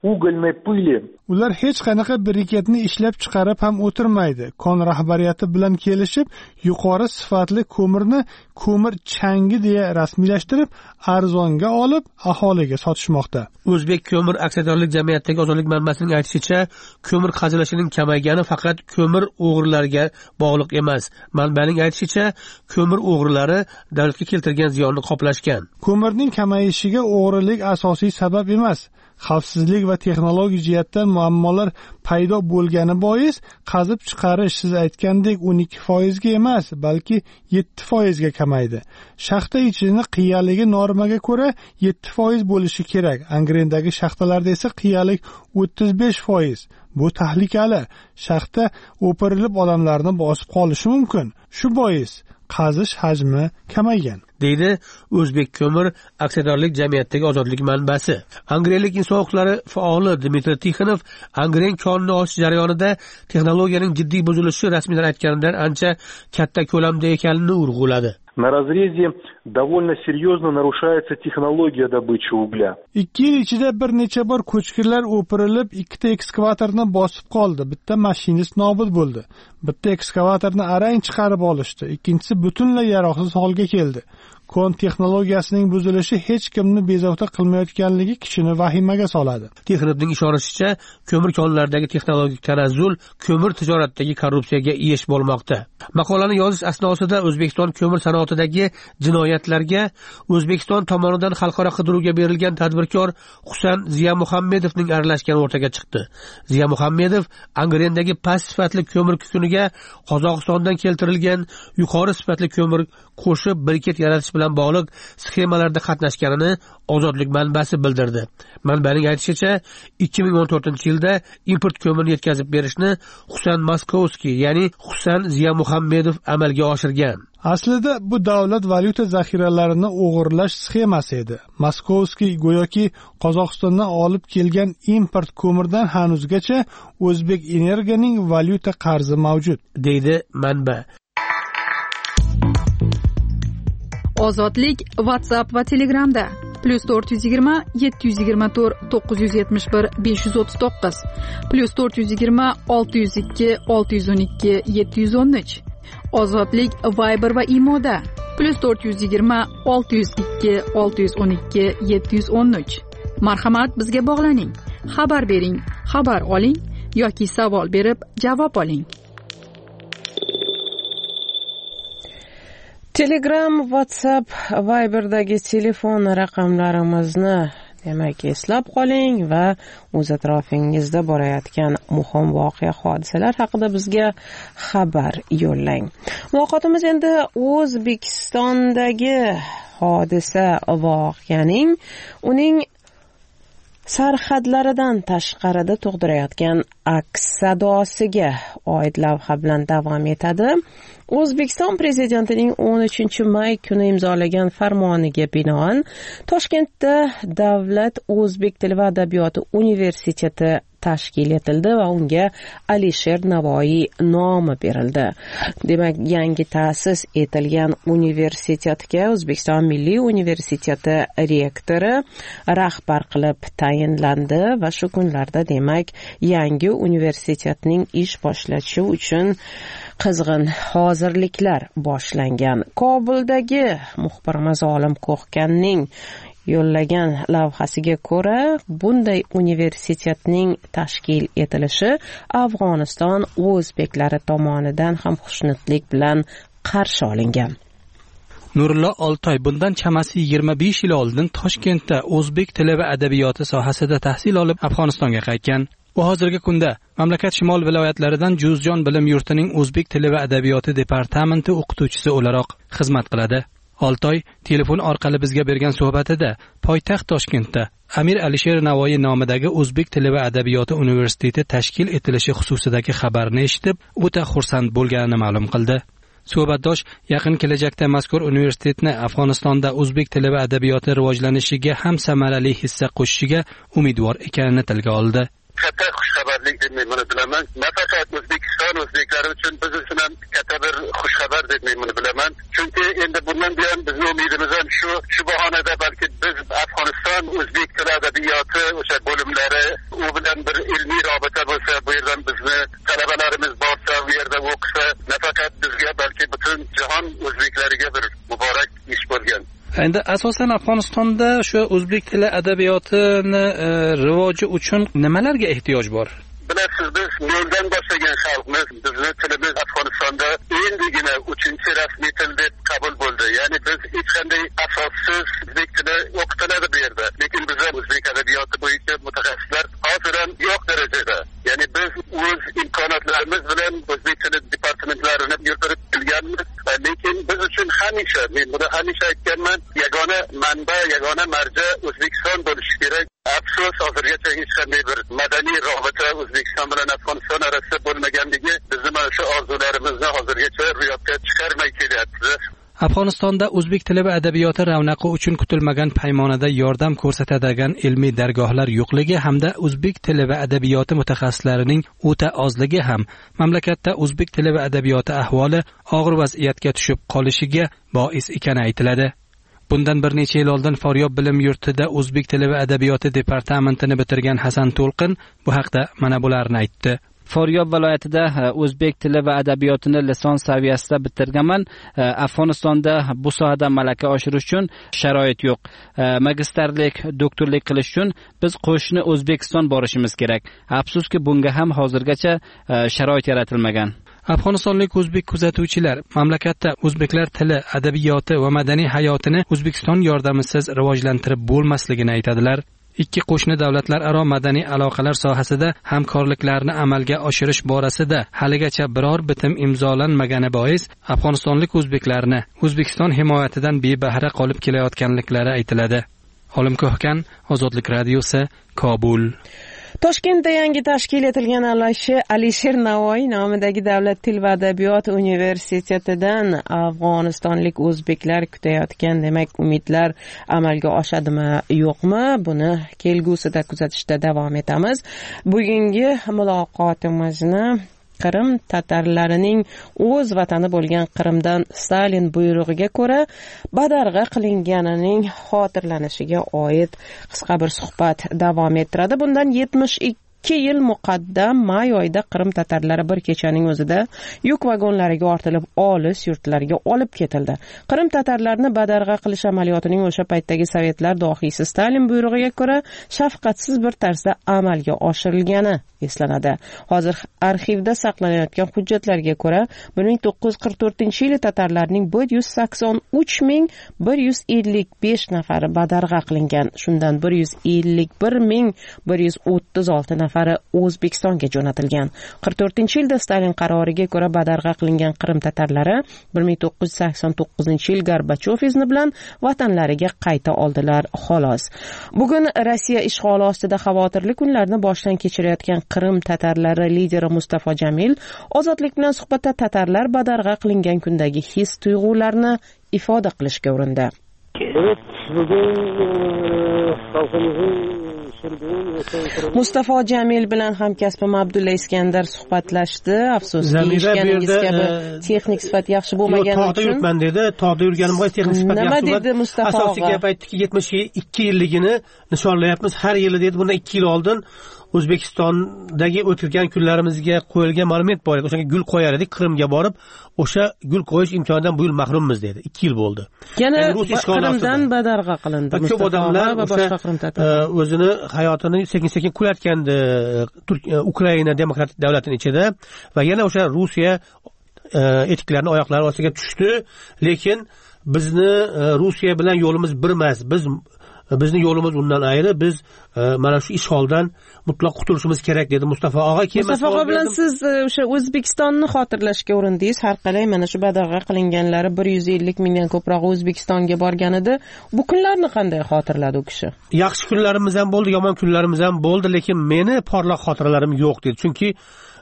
Speaker 12: угольной пыли.
Speaker 8: Ular hech qanaqa briketni ishlab chiqarib ham o'tirmaydi. Kon rahbariyati bilan kelishib, yuqori sifatli ko'mirni ko'mir changi deya rasmiylashtirib, arzonga olib aholiga sotishmoqda.
Speaker 11: O'zbek ko'mir aksiyadorlik jamiyatidagi ozodlik manbasining aytishicha, ko'mir qazilishining kamaygani faqat ko'mir o'g'rilariga bog'liq emas. Manbaning aytishicha, ko'mir o'g'rilari davlatga keltirgan ziyonni qoplashgan.
Speaker 8: Ko'mirning kamayishiga o'g'rilik asosiy sabab emas. Xavfsizlik va texnologik jihatdan muammolar paydo bo'lgani bois qazib chiqarish siz aytgandek o'n ikki foiz ga emas, balki yetti foiz ga kamaydi. Shaxta ichini qiyaligi normaga ko'ra yetti foiz bo'lishi kerak. Angrendagi shaxtalarda esa qiyalik o'ttiz besh foiz. Bu tahlikali. Shaxta o'pirilib odamlarni bosib qolishi mumkin. Shu bois qazish hajmi kamaygan,
Speaker 11: deydi O'zbek ko'mir aksiyadorlik jamiyatidagi ozodlik manbasi. Angrenlik inson huquqlari faoli Dmitriy Tixonov Angren konini ochish jarayonida texnologiyaning jiddiy buzilishi rasmiylar aytganidan ancha katta ko'lamda ekanini urg'uladi.
Speaker 12: На разрезе довольно серьезно нарушается технология добычи угля.
Speaker 8: ikki yil ichida bir necha bor ko'chkilar o'pirilib, ikkita ekskavatorni bosib qoldi. Bitta mashinist nobud bo'ldi. Bitta ekskavatorni arang chiqarib olishdi. Ikkinchisi butunlay yaroqsiz holga keldi. Kon texnologiyasining buzilishi hech kimni bezovta qilmayotganligi kishini vahimaga soladi.
Speaker 11: Texnikning ishorashicha, ko'mir konlaridagi texnologik tanazzul ko'mir tijoratidagi korrupsiyaga ish bo'lmoqda. Maqolani yozish asnosida O'zbekiston ko'mir sanoatidagi jinoyatlarga O'zbekiston tomonidan xalqaro qidiruvga berilgan tadbirkor Husan Ziyamuhammedovning aralashgani o'rtaga chiqdi. Ziyamuhammedov Angrendagi past sifatli ko'mir kukuniga Qozog'istondan keltirilgan yuqori sifatli ko'mir qo'shib briket yaratish bilan bog'liq sxemalarda qatnashganini ozodlik manbasi bildirdi. Manbaning aytishicha, ikki ming o'n to'rtinchi yilda import ko'mirni yetkazib berishni Husan Maskovskiy, ya'ni Husan Ziyamuhammedov amalga oshirgan.
Speaker 8: Aslida bu davlat valyuta zaxiralarini o'g'irlash sxemasi edi. Maskovskiy go'yoki Qozog'istondan olib kelgan import ko'mirdan hanuzgacha O'zbek Energiyaning valyuta qarzi mavjud, deydi manba.
Speaker 9: Ozodlik WhatsApp va Telegramda plus to'rt yuz yigirma yetti yuz yigirma to'rt to'qqiz yuz yetmish bir besh yuz o'ttiz to'qqiz plus to'rt yuz yigirma olti yuz ikki olti yuz o'n ikki yetti yuz o'n uch. Ozodlik Viber va Imoda plus to'rt yuz yigirma olti yuz ikki olti yuz o'n ikki yetti yuz o'n uch. Marhamat, bizga bog'laning, xabar bering, xabar oling yoki savol berib javob oling.
Speaker 1: Telegram, WhatsApp, Viber'dagi telefon raqamlarimizni demak eslab qoling va o'z atrofingizda bo'layotgan muhim voqea hodisalar haqida bizga xabar yo'llang. Muloqotimiz endi O'zbekistondagi hodisa voqeaning uning sarhadlaridan tashqarida tug'dirayotgan aks sadosiga oid lavha bilan davom etadi. O'zbekiston prezidentining o'n uchinchi may kuni imzolagan farmoniga binoan Toshkentda Davlat o'zbek tili va adabiyoti universiteti tashkil etildi va unga Alisher Navoiy nomi berildi. Demak, yangi ta'sis etilgan universitetga O'zbekiston Milliy universiteti rektori rahbar qilib tayinlandi va shu kunlarda demak yangi universitetning ish boshlashi uchun qizg'in hozirliklar boshlangan. Kobuldagi muxbirimiz Olim Ko'xkanning yo'llagan lavhasiga ko'ra, bunday universitetning tashkil etilishi Afg'oniston o'zbeklari tomonidan ham xushnuqlik bilan qarshi olingan.
Speaker 13: Nurullo Oltoy bundan chamasi yigirma besh yil oldin Toshkentda o'zbek tili va adabiyoti sohasida tahsil olib Afg'onistonga qaytgan. U hozirgi kunda mamlakat shimol viloyatlaridan Juzjon bilim yurtining o'zbek tili va adabiyoti departamenti o'qituvchisi o'laroq xizmat qiladi. Oltoy telefon orqali bizga bergan suhbatida poytaxt Toshkentda Amir Alisher Navoiy nomidagi o'zbek tili va adabiyoti universiteti tashkil etilishi xususidagi xabarni eshitib, o'ta xursand bo'lganini ma'lum qildi. Suhbatdosh yaqin kelajakda mazkur universitetni Afg'onistonda o'zbek tili va adabiyoti rivojlanishiga ham samarali hissa qo'shishiga umidvor ekanini tilga oldi.
Speaker 14: Katta xushxabarlik deb men buni bilaman. Nafaqat O'zbekiston o'zbeklari uchun biz uchun ham katta bir xushxabar deb men buni bilaman. Chunki endi bundan buyon bizning umidimiz ham shu shu bahonada balki biz Afg'oniston o'zbek tili adabiyoti adabiyoti o'sha bo'limlari u bilan bir ilmiy rabita bo'lsa, bu yerdan bizni talabalarimiz borsa, bu yerda o'qisa, nafaqat bizga balki butun jahon o'zbeklariga bir muborak ish bo'lgan.
Speaker 13: Endi asosan Afg'onistonda shu o'zbek tili adabiyotini e, rivoji uchun nimalarga ehtiyoj bor?
Speaker 14: Bilasiz, biz noldan boshlagan xalqmiz. Bizni tilimiz Afg'onistonda endigina uchinchi rasmiy til deb qabul bo'ldi. Ya'ni biz hech qanday asossiz o'zbek tili o'qitiladi bu yerda. Lekin bizda o'zbek adabiyoti bo'yicha mutaxassislar hozirdan yo'q darajada. Ya'ni biz o'z imkoniyatlarimiz bilan o'zbek tili departamentlarini yurtirib kelganmiz. Lekin biz uchun hamisha, men buni hamisha aytganman, yagona manba, yagona marja O'zbekiston bo'lishi kerak. Afsus, hozirgacha hech qanday bir madaniy robita O'zbekiston bilan Afg'oniston orasida bo'lmaganligi bizni mana shu orzularimizni hozirgacha ro'yobga chiqarmay kelyapti.
Speaker 13: Afg'onistonda o'zbek tili va adabiyoti ravnaqi uchun kutilmagan paymonada yordam ko'rsatadigan ilmiy dargohlar yo'qligi hamda o'zbek tili va adabiyoti mutaxassislarining o'ta ozligi ham mamlakatda o'zbek tili va adabiyoti ahvoli og'ir vaziyatga tushib qolishiga bois ekani aytiladi. Bundan bir necha yil oldin Faryob bilim yurtida o'zbek tili va adabiyoti departamentini bitirgan Hasan To'lqin bu haqda mana bularni aytdi.
Speaker 15: Faryob viloyatida o'zbek tili va adabiyotini lison saviyasida bitirganman. Afg'onistonda bu sohada malaka oshirish uchun sharoit yo'q. Magistrlik, doktorlik qilish uchun biz qo'shni O'zbekiston borishimiz kerak. Afsuski bunga ham hozirgacha sharoit yaratilmagan.
Speaker 13: Afg'onistonlik o'zbek kuzatuvchilar mamlakatda o'zbeklar tili, adabiyoti va madaniy hayotini O'zbekiston yordamisiz rivojlantirib bo'lmasligini aytadilar. Ikki qo'shni davlatlararo madaniy aloqalar sohasida hamkorliklarni amalga oshirish borasida haligacha biror bitim imzolanmagani bois afg'onistonlik o'zbeklarni O'zbekiston himoyatidan bebahra qolib kelayotganliklari aytiladi. Olim Ko'hkan, Ozodlik radiosi, Kobul.
Speaker 1: Toshkentda yangi tashkil etilgan Alisher Navoiy nomidagi Davlat til va adabiyot universitetidan afg'onistonlik o'zbeklar kutayotgan demak umidlar amalga oshadimi yo'qmi, buni kelgusida kuzatishda davom etamiz. Bugungi muloqotimizni Qrim tatarlarining o'z vatani bo'lgan Qrimdan Stalin buyrug'iga ko'ra badarg'a qilinganining xotirlanishiga oid qisqa bir suhbat davom ettiradi. Bundan yetmish ikki yil muqaddam may oyida Qrim tatarlari bir kechaning o'zida yuk vagonlariga ortilib olis yurtlarga olib ketildi. Qrim tatarlarini badarg'a qilish amaliyotining o'sha paytdagi sovetlar dohiysi Stalin buyrug'iga ko'ra shafqatsiz bir tarzda amalga oshirilgani eslanadi. Hozir arxivda saqlanayotgan hujjatlarga ko'ra bir ming to'qqiz yuz qirq to'rtinchi yili tatarlarning bir yuz sakson uch ming bir yuz ellik besh nafari badarg'a qilingan. Shundan bir yuz ellik bir ming bir yuz o'ttiz olti nafari O'zbekistonga jo'natilgan. qirq to'rtinchi yilda Stalin qaroriga ko'ra badarg'a qilingan Qrim tatarlari bir ming to'qqiz yuz sakson to'qqizinchi yil Gorbachov izni bilan vatanlariga qayta oldilar xolos. Bugun Rossiya ishg'oli ostida xavotirli kunlarni boshdan kechirayotgan Qrim tatarlari lideri Mustafa Jamil Ozodlik bilan suhbatda tatarlar badarg'a qilingan kundagi his-tuyg'ularni ifoda qilishga urindi. Mustafa Jamil bilan hamkasbim Abdulla Iskandar suhbatlashdi. Afsuski eshitganingiz kabi texnik sifat yaxshi bo'lmagani uchun.
Speaker 11: Tog'da yuribman dedi. Tog'da yurganimga texnik sifat yaxshi.
Speaker 1: Nima dedi Mustafa?
Speaker 11: Asosiy gap aytdiki, yetmish ikki yilligini nishonlayapmiz. Har yili dedi, bundan ikki yil oldin O'zbekistondagi o'tgan kunlarimizga qo'yilgan monument bor edi. O'shanga gul qo'yar edik, Qrimga borib, o'sha gul qo'yish imkonidan bu yil mahrummiz dedi. ikki yil bo'ldi.
Speaker 1: Yana Qrimdan badarg'a qilindi.
Speaker 11: Ko'p odamlar va boshqa Qrim tatarlari o'zini hayotini sekin-sekin qulayotgandi Ukraina demokratik davlatining ichida va yana o'sha Rossiya etiklarini oyoqlari ostiga tushdi, lekin bizni Rossiya bilan yo'limiz bir emas. Biz Bizning yo'limiz undan ayri. Biz mana shu ishg'oldan mutlaq qutulishimiz kerak dedi Mustafa og'a.
Speaker 1: Mustafa og'a bilan siz o'sha O'zbekistonni xotirlashga urindingiz. Har qalay mana shu badarg'a qilinganlari bir yuz ellik mingdan ko'proq O'zbekistonga borgan edi. Bu kunlarni qanday xotirladi u kishi?
Speaker 11: Yaxshi kunlarimiz ham bo'ldi, yomon kunlarimiz ham bo'ldi, lekin meni porloq xotiralarim yo'q dedi. Chunki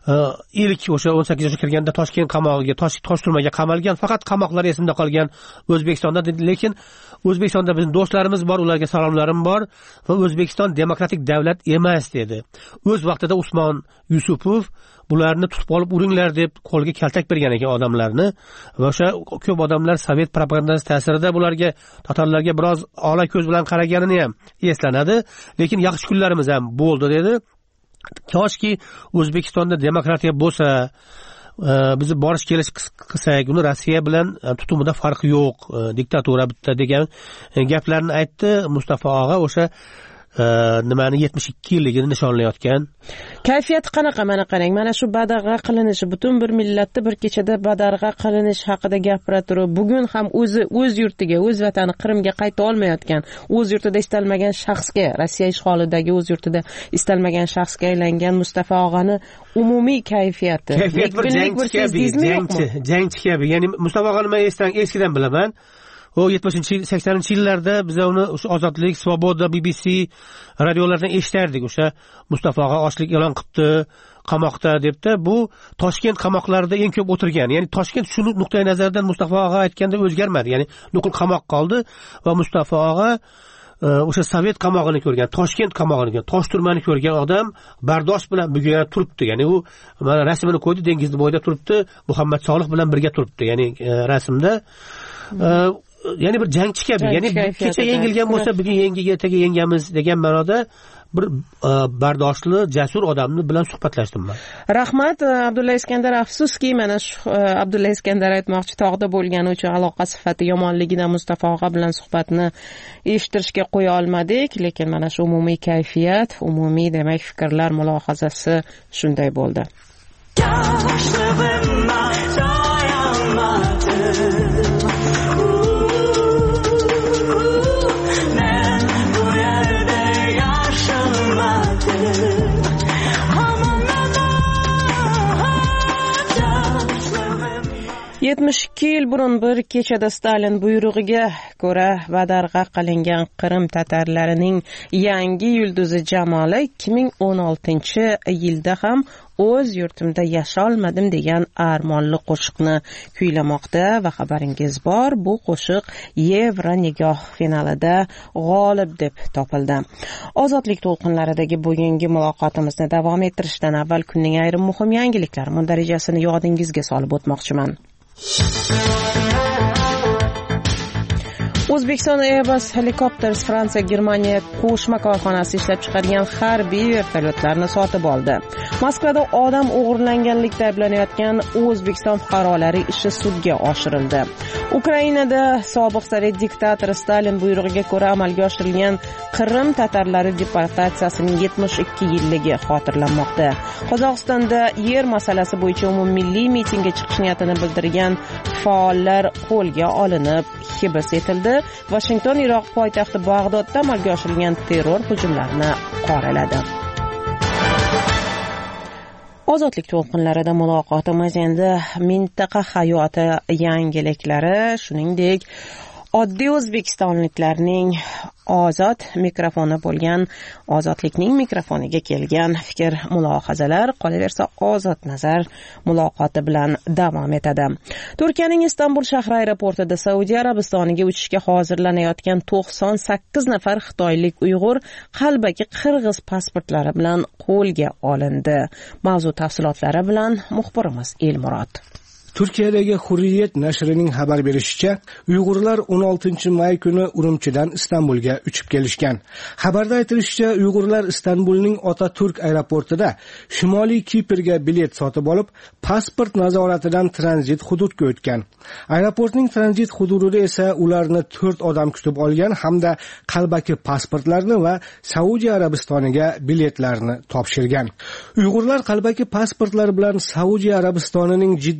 Speaker 11: ilk o'sha o'n sakkiz yoshga kirganda Toshkent qamog'iga, tosh tosh turmaga qamalgan, faqat qamoqlari esimda qolgan O'zbekistonda. Lekin O'zbekistonda bizning do'stlarimiz bor, ularga salomlarim bor va O'zbekiston demokratik davlat emas dedi. O'z vaqtida Usmon Yusupov bularni tutib olib uringlar deb qo'lga kaltak bergan ekan odamlarni va o'sha ko'p odamlar sovet propagandasi ta'sirida bularga, tatarlarga biroz ola ko'z bilan qaraganini ham eslanadi. Lekin yaxshi kunlarimiz ham bo'ldi dedi. Koshki O'zbekistonda demokratiya bo'lsa, bizni borish kelish qilsak, uni Rossiya bilan tutumida farqi yo'q, diktatura bitta degan gaplarni aytdi Mustafa og'a o'sha nimani yetmish ikki yilligini nishonlayotgan.
Speaker 1: Kayfiyat qanaqa? Mana qarang, mana shu badarg'a qilinishi, butun bir millatni bir kechada badarg'a qilinish haqida gapira turib, bugun ham o'zi o'z yurtiga, o'z vatani Qrimga qayta olmayotgan, o'z yurtida istalmagan shaxsga, Rossiya ishg'olidagi o'z yurtida istalmagan shaxsga aylangan Mustafa og'ani umumiy kayfiyati.
Speaker 11: Kayfiyat bir jangchi kabi, jangchi, jangchi kabi. Ya'ni Mustafa og'ani men esdan eskidan bilaman. O yetmishinchi saksoninchi yillarda biz uni o'sha Ozodlik, Svoboda, B B C radiolardan eshitardik. O'sha Mustafa og'a ochlik e'lon qilibdi, qamoqda debdi. Bu Toshkent qamoqlarida eng ko'p o'tirgan. Ya'ni Toshkent shu nuqtai nazardan Mustafa og'a aytganda o'zgarmadi. Ya'ni nuqul qamoq qoldi va Mustafa og'a o'sha sovet qamog'ini ko'rgan, Toshkent qamog'ini ko'rgan, tosh turmani ko'rgan odam bardosh bilan bugun turibdi. Ya'ni u mana rasmini qo'ydi, dengizni bo'yida turibdi, Muhammad Solih bilan birga turibdi. Ya'ni rasmda ya'ni bir jangchi kabi, ya'ni kecha yengilgan bo'lsa bugun yengiga ertaga yengamiz degan ma'noda bir bardoshli, jasur odamni bilan suhbatlashdim men.
Speaker 1: Rahmat Abdulla Iskandar. Afsuski, mana shu Abdulla Iskandar aytmoqchi, tog'da bo'lgani uchun aloqa sifati yomonligidan Mustafa og'a bilan suhbatni eshittirishga qo'ya olmadik, lekin mana shu umumiy kayfiyat, umumiy demak fikrlar, mulohazasi shunday bo'ldi. yetmish ikki yil burun bir kechada Stalin buyrug'iga ko'ra badarg'a qilingan Qrim tatarlarining yangi yulduzi Jamoli ikki ming o'n oltinchi yilda ham o'z yurtimda yasholmadim degan armonli qo'shiqni kuylamoqda va xabaringiz bor, bu qo'shiq Yevro nigoh finalida g'olib deb topildi. Ozodlik to'lqinlaridagi bugungi muloqotimizni davom ettirishdan avval kunning ayrim muhim yangiliklari mundarajasini yodingizga solib o'tmoqchiman. O'zbekiston Airbus Helicopters Fransiya Germaniya qo'shma korxonasi ishlab chiqargan harbiy vertolyotlarni sotib oldi. Moskvada odam o'g'irlanganlikda ayblanayotgan O'zbekiston fuqarolari ishi sudga oshirildi. Ukrainada sobiq sovet diktatori Stalin buyrug'iga ko'ra amalga oshirilgan Qrim tatarlari deportatsiyasining yetmish ikki yilligi xotirlanmoqda. Qozog'istonda yer masalasi bo'yicha umummilliy mitingga chiqish niyatini bildirgan faollar qo'lga olinib, hibs etildi. Washington Iroq poytaxti Bag'dodda amalga oshirilgan terror hujumlarini qoraladi. Ozodlik to'lqinlarida muloqotimiz endi mintaqa hayoti yangiliklari, shuningdek oddiy o'zbekistonliklarning ozod mikrofoni bo'lgan Ozodlikning mikrofoniga kelgan fikr mulohazalar, qolaversa Ozod nazar muloqoti bilan davom etadi. Turkiyaning Istanbul shahri aeroportida Saudiya Arabistoniga uchishga hozirlanayotgan to'qson sakkiz nafar xitoylik Uyg'ur qalbaki qirg'iz pasportlari bilan qo'lga olindi. Mavzu tafsilotlari bilan muxbirimiz Elmurod.
Speaker 16: Turkiyadagi Hurriyet nashrining xabar berishicha, Uyg'urlar o'n oltinchi may kuni Urumchidan Istanbulga uchib kelishgan. Xabarda aytilishicha, Uyg'urlar Istanbulning Otaturk aeroportida Shimoliy Kiprga bilet sotib olib, pasport nazoratidan tranzit hududga o'tgan. Aeroportning tranzit hududida esa ularni to'rt odam kutib olgan hamda qalbaki pasportlarni va Saudiya Arabistoniga biletlarni topshirgan. Uyg'urlar qalbaki pasportlar bilan Saudiya Arabistonining Jidda shahri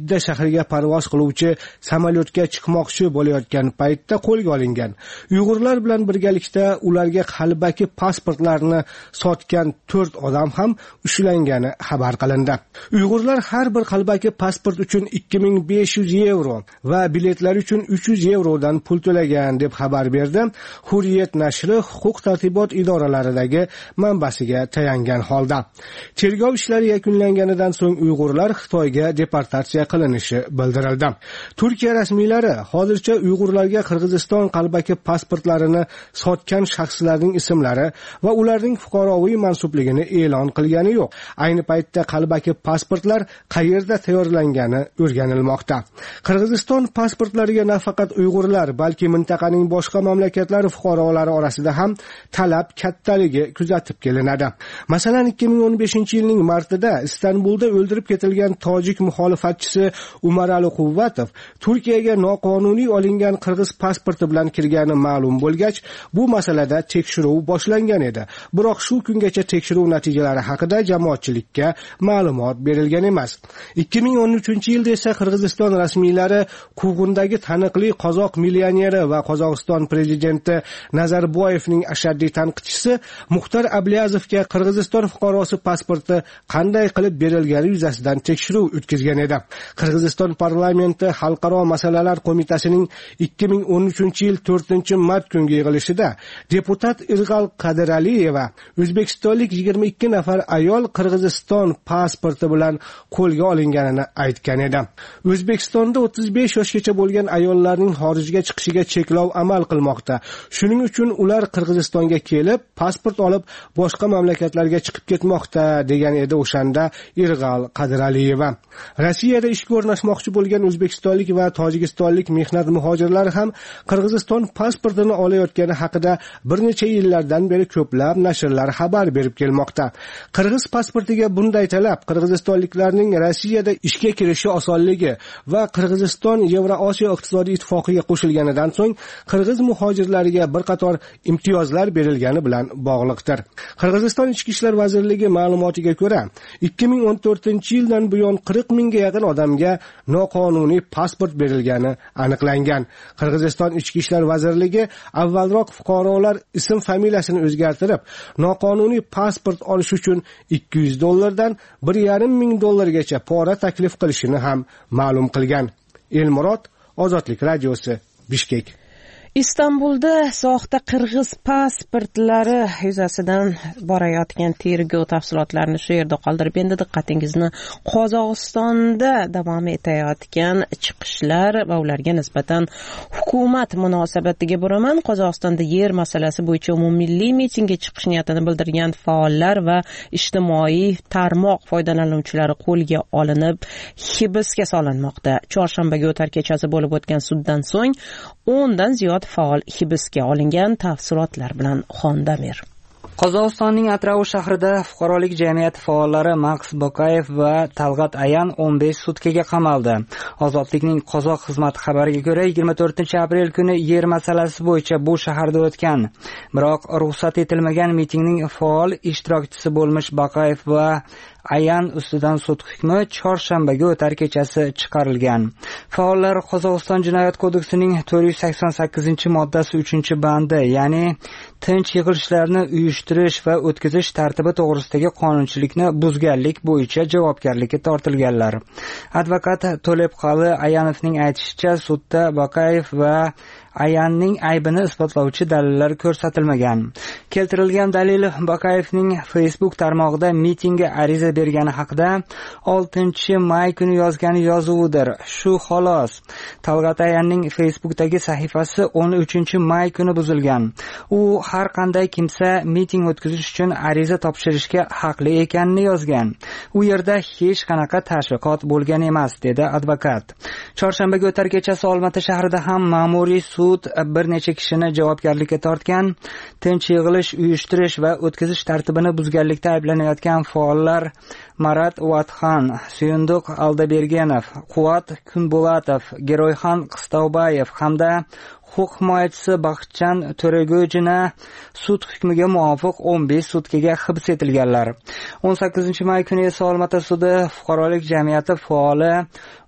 Speaker 16: shahriga parvoz qiluvchi samolyotga chiqmoqchi bo'layotgan paytda qo'lga olingan. Uyg'urlar bilan birgalikda ularga qalbaki pasportlarni sotgan to'rt odam ham ushlangani xabar qilindi. Uyg'urlar har bir qalbaki pasport uchun ikki ming besh yuz yevro va biletlar uchun uch yuz yevrodan pul to'lagan deb xabar berdi. Hurriyet nashri huquq tartibot idoralaridagi manbasiga tayangan holda. Tergov ishlari yakunlanganidan so'ng Uyg'urlar Xitoyga deportatsiya qilinishi bildirildi. Turkiya rasmiylari hozircha Uyg'urlarga Qirg'iziston qalbaki pasportlarini sotgan shaxslarning ismlari va ularning fuqaroviy mansubligini e'lon qilgani yo'q. Ayni paytda qalbaki pasportlar qayerda tayyorlangani o'rganilmoqda. Qirg'iziston pasportlariga nafaqat Uyg'urlar, balki mintaqaning boshqa mamlakatlari fuqarolari orasida ham talab kattaligi kuzatib kelinadi. Masalan, ikki ming o'n beshinchi yilning martida Istanbulda o'ldirib ketilgan tojik muxolifatchisi Umarali Quvvatov Turkiyaga noqonuniy olingan qirg'iz pasporti bilan kirgani ma'lum bo'lgach, bu masalada tekshiruv boshlangan edi. Biroq shu kungacha tekshiruv natijalari haqida jamoatchilikka ma'lumot berilgan emas. ikki ming o'n uchinchi yilda esa Qirg'iziston rasmiylari Quvg'undagi taniqli qozoq millioneri va Qozog'iston prezidenti Nazarboyevning ashaddiy tanqidchisi Muxtar Ablyazovga Qirg'iziston fuqarosi pasporti qanday qilib berilgani yuzasidan tekshiruv o'tkazgan edi. Qirg'iziston parlamenti Xalqaro masalalar qo'mitasining ikki ming o'n uchinchi yil to'rtinchi mart kungi yig'ilishida deputat Irg'al Qadiraliyeva o'zbekistonlik yigirma ikki nafar ayol Qirg'iziston pasporti bilan qo'lga olinganini aytgan edi. O'zbekistonda o'ttiz besh yoshgacha bo'lgan ayollarning xorijga chiqishiga cheklov amal qilmoqda. Shuning uchun ular Qirg'izistonga kelib, pasport olib, boshqa mamlakatlarga chiqib ketmoqda degan edi o'shanda Irg'al Qadiraliyeva. Rossiyada ishga o'rnashmoqchi bo'lgan o'zbekistonlik va tojikistonlik mehnat muhojirlari ham Qirg'iziston pasportini olayotgani haqida bir necha yillardan beri ko'plab nashrlar xabar berib kelmoqda. Qirg'iz pasportiga bunday talab qirg'izistonliklarning Rossiyada ishga kirishi osonligi va Qirg'iziston Yevrosiyo iqtisodiy ittifoqiga qo'shilganidan so'ng qirg'iz muhojirlariga bir qator imtiyozlar berilgani bilan bog'liqdir. Qirg'iziston Ichki ishlar vazirligi ma'lumotiga ko'ra, ikki ming o'n to'rtinchi yildan buyon qirq mingga yaqin odamga noqonuniy pasport berilgani aniqlangan. Qirg'iziston Ichki ishlar vazirligi avvalroq fuqarolar ism familiyasini o'zgartirib, noqonuniy pasport olish uchun ikki yuz dollardan bir yarim ming dollargacha pora taklif qilishini ham ma'lum qilgan. Elmurod, Ozodlik radiosi, Bishkek.
Speaker 1: Istanbulda soxta qirg'iz pasportlari yuzasidan borayotgan tergov tafsilotlarini shu yerda qoldirib, endi diqqatingizni Qozog'istonda davom etayotgan chiqishlar va ularga nisbatan hukumat munosabatiga buraman. Qozog'istonda yer masalasi bo'yicha umummilliy mitingga chiqish niyatini bildirgan faollar va ijtimoiy tarmoq foydalanuvchilari qo'lga olinib, hibsga solinmoqda. Chorshanbaga o'tar kechasi bo'lib o'tgan suddan so'ng o'ndan ziyod faol hibsga olingan. Tafsilotlar bilan Xondamir.
Speaker 17: Qozog'istonning Atrau shahrida fuqarolik jamiyati faollari Maks Bokayev va Talg'at Ayan o'n besh sutkaga qamaldi. Ozodlikning qozoq xizmati xabariga ko'ra, yigirma to'rtinchi aprel kuni yer masalasi bo'yicha bu shaharda o'tgan. Biroq ruxsat etilmagan mitingning faol ishtirokchisi bo'lmish Bokayev va Ayan ustidan sud hukmi chorshanbaga o'tar kechasi chiqarilgan. Faollar Qozog'iston jinoyat kodeksining to'rt yuz sakson sakkizinchi moddasi uchinchi bandi, ya'ni tinch yig'ilishlarni uyushtirish va o'tkazish tartibi to'g'risidagi qonunchilikni buzganlik bo'yicha javobgarlikka tortilganlar. Advokat To'lepqali Ayanovning aytishicha, sudda Bokayev va Ayanning aybini isbotlovchi dalillar ko'rsatilmagan. Keltirilgan dalil Bokayevning Facebook tarmog'ida mitingga ariza bergani haqida oltinchi may kuni yozgani yozuvidir. Shu xolos. Talg'at Ayanning Facebookdagi sahifasi o'n uchinchi may kuni buzilgan. U har qanday kimsa miting o'tkazish uchun ariza topshirishga haqli ekanini yozgan. U yerda hech qanaqa tashviqot bo'lgan emas, dedi advokat. Chorshanbaga o'tar kechasi Olmaota shahrida ham ma'muriy sud bir necha kishini javobgarlikka tortgan. Tinch yig'ilish uyushtirish va o'tkazish tartibini buzganlikda ayblanayotgan faollar Marat Vatxan, Suyunduq Aldabergenov, Quvvat Kunbolatov, Geroyxon Qistaubayev hamda huquq himoyachisi Baxtchan To'ragojina sud hukmiga muvofiq o'n besh sutkaga hibs etilganlar. o'n sakkizinchi may kuni esa Olmaota sudi fuqarolik jamiyati faoli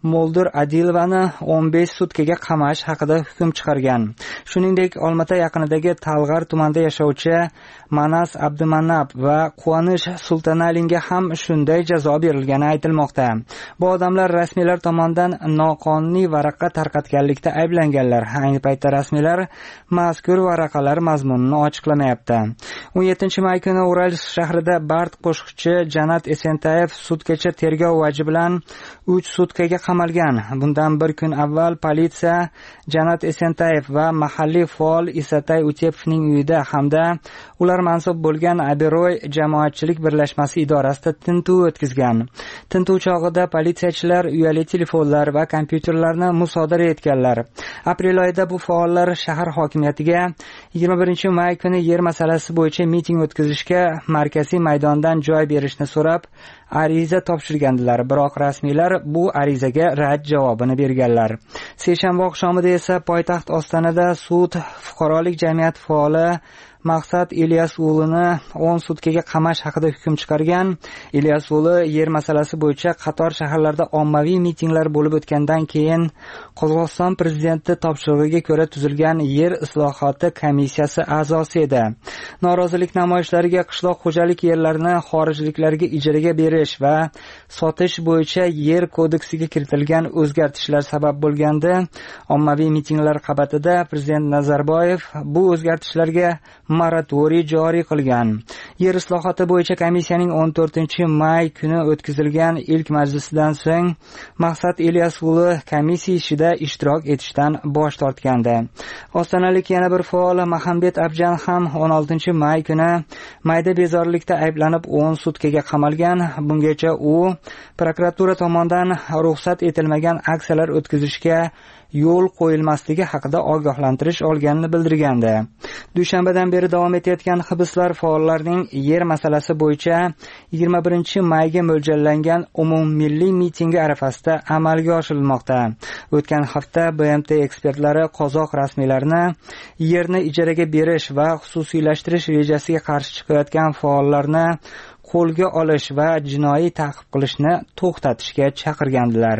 Speaker 17: Moldur Adilovani o'n besh sutkaga qamash haqida hukm chiqargan. Shuningdek, Olmaota yaqinidagi Talg'ar tumanida yashovchi Manas Abdumanap va Quvonish Sultonalinga ham shunday jazo berilgani aytilmoqda. Bu odamlar rasmiylar tomonidan noqonuniy varaqqa tarqatganlikda ayblanganlar. Ayni paytda rasmiylar mazkur varaqalar mazmunini ochiqlamayapti. o'n yettinchi may kuni Uralsk shahrida Bart qo'shiqchi Janat Esentayev sudgacha tergov vaji bilan uch sutkaga qamalgan. Bundan bir kun avval politsiya Janat Esentayev va mahalliy faol Isatay Utepovning uyida hamda ular mansub bo'lgan Aberoy jamoatchilik birlashmasi idorasida tintuv o'tkazgan. Tintuv chog'ida politsiyachilar uyali telefonlar va kompyuterlarni musodara etganlar. Aprel oyida bu faollar shahar hokimiyatiga yigirma birinchi may kuni yer masalasi bo'yicha miting o'tkazishga markaziy maydondan joy berishni so'rab ariza topshirgandilar, biroq rasmiylar bu arizaga rad javobini berganlar. Seshanba oqshomida esa poytaxt Ostonada sud fuqarolik jamiyat faoli Maqsad Ilyasovni o'n sutkaga qamash haqida hukm chiqargan. Ilyasov yer masalasi bo'yicha qator shaharlarda ommaviy mitinglar bo'lib o'tgandan keyin Qozog'iston prezidenti topshirig'iga ko'ra tuzilgan yer islohoti komissiyasi a'zosi edi. Norozilik namoyishlariga qishloq xo'jalik yerlarini xorijliklarga ijaraga berish va sotish bo'yicha yer kodeksiga kiritilgan o'zgartishlar sabab bo'lganda, ommaviy mitinglar qabatida prezident Nazarboyev bu o'zgartishlarga moratoriy joriy qilgan. Yer islohoti bo'yicha komissiyaning o'n to'rtinchi may kuni o'tkazilgan ilk majlisidan so'ng Maqsad Ilyasov komissiya ishida ishtirok etishdan bosh tortgandi. Ostonalik yana bir faol Mahambet Abjan ham o'n oltinchi may kuni mayda bezorilikda ayblanib o'n sutkaga qamalgan. Bungacha u prokuratura tomonidan ruxsat etilmagan aksiyalar o'tkazishga yo'l qo'yilmasligi haqida ogohlantirish olganini bildirgandi. Dushanbadan beri davom etayotgan hibslar faollarning yer masalasi bo'yicha yigirma birinchi mayga mo'ljallangan umummilliy mitingi arafasida amalga oshirilmoqda. O'tgan hafta B M T ekspertlari qozoq rasmiylarini yerni ijaraga berish va xususiylashtirish rejasiga qarshi chiqayotgan faollarni qo'lga olish va jinoiy ta'qib qilishni to'xtatishga chaqirgandilar.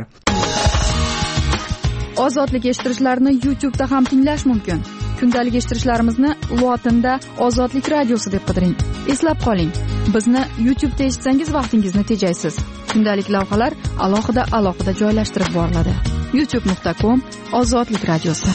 Speaker 9: Ozodlik eshittirishlarni YouTube'da ham tinglash mumkin. Kundalik eshittirishlarimizni lotinda Ozodlik radiosi deb qidiring. Eslab qoling, bizni YouTube'da eshitsangiz vaqtingizni tejaysiz. Kundalik lavhalar alohida alohida joylashtirib boriladi. youtube nuqta com Ozodlik radiosi.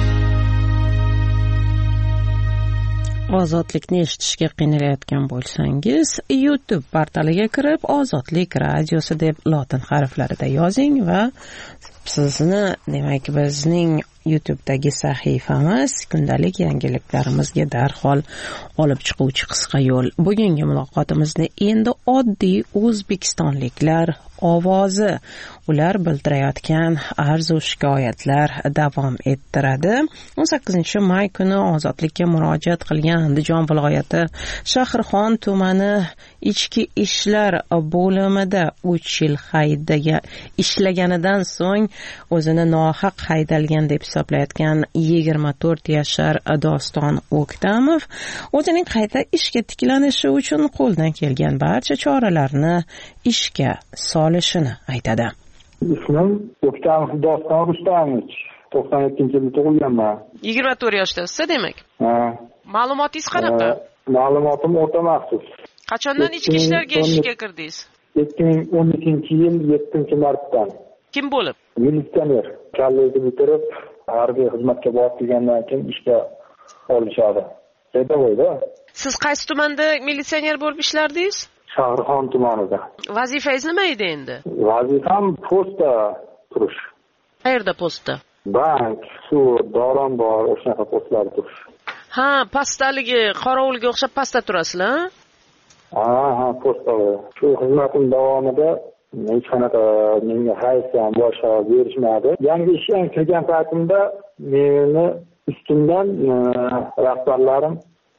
Speaker 1: Ozodlikni eshitishga qiynalayotgan bo'lsangiz, YouTube portaliga kirib Ozodlik radiosi deb lotin harflarida yozing va sizni, demak, bizning YouTube'dagi sahifamiz kundalik yangiliklarimizga darhol olib chiquvchi qisqa yo'l. Bugungi muloqotimizni endi oddiy o'zbekistonliklar ovozi, ular bildirayotgan arzu shikoyatlar davom ettiradi. o'n sakkizinchi may kuni Ozodlikka murojaat qilgan Andijon viloyati Shahrixon tumani ichki ishlar bo'limida uch yil haydaga ishlaganidan so'ng o'zini nohaq haydalgan deb hisoblayotgan yigirma to'rt yashar Doston O'ktamov o'zining qayta ishga tiklanishi uchun qo'ldan kelgan barcha choralarni ishga solishini aytadi.
Speaker 18: Ismim O'ktamov Doston Rustamovich. to'qson yettinchi yilda tug'ilganman.
Speaker 1: yigirma to'rt yoshdasiz, demak.
Speaker 18: Ha.
Speaker 1: Ma'lumotingiz qanaqa?
Speaker 18: Ma'lumotim o'rta maxsus.
Speaker 1: Qachondan ichki ishlarga ishga kirdingiz?
Speaker 18: ikki ming o'n ikkinchi yil yettinchi martdan.
Speaker 1: Kim bo'lib?
Speaker 18: Militsioner. Kollejni bitirib, harbiy xizmatga borib kelgandan keyin ishga olishadi. Radavoyda.
Speaker 1: Siz qaysi tumanda militsioner bo'lib ishlardingiz?
Speaker 18: Shahrixon tumanida.
Speaker 1: Vazifangiz nima edi endi?
Speaker 18: Vazifam postda turish.
Speaker 1: Qayerda postda?
Speaker 18: Bank, suv, doron bor, o'shaqa postlarda turish.
Speaker 1: Ha, pastaligi, qorovulga o'xshab pastda turasizlar, ha?
Speaker 18: Ha, ha, postda. Shu xizmatim davomida hech qanaqa menga hayfdan boshqa berishmadi. Yangi ishga kirgan paytimda meni ustimdan rahbarlarim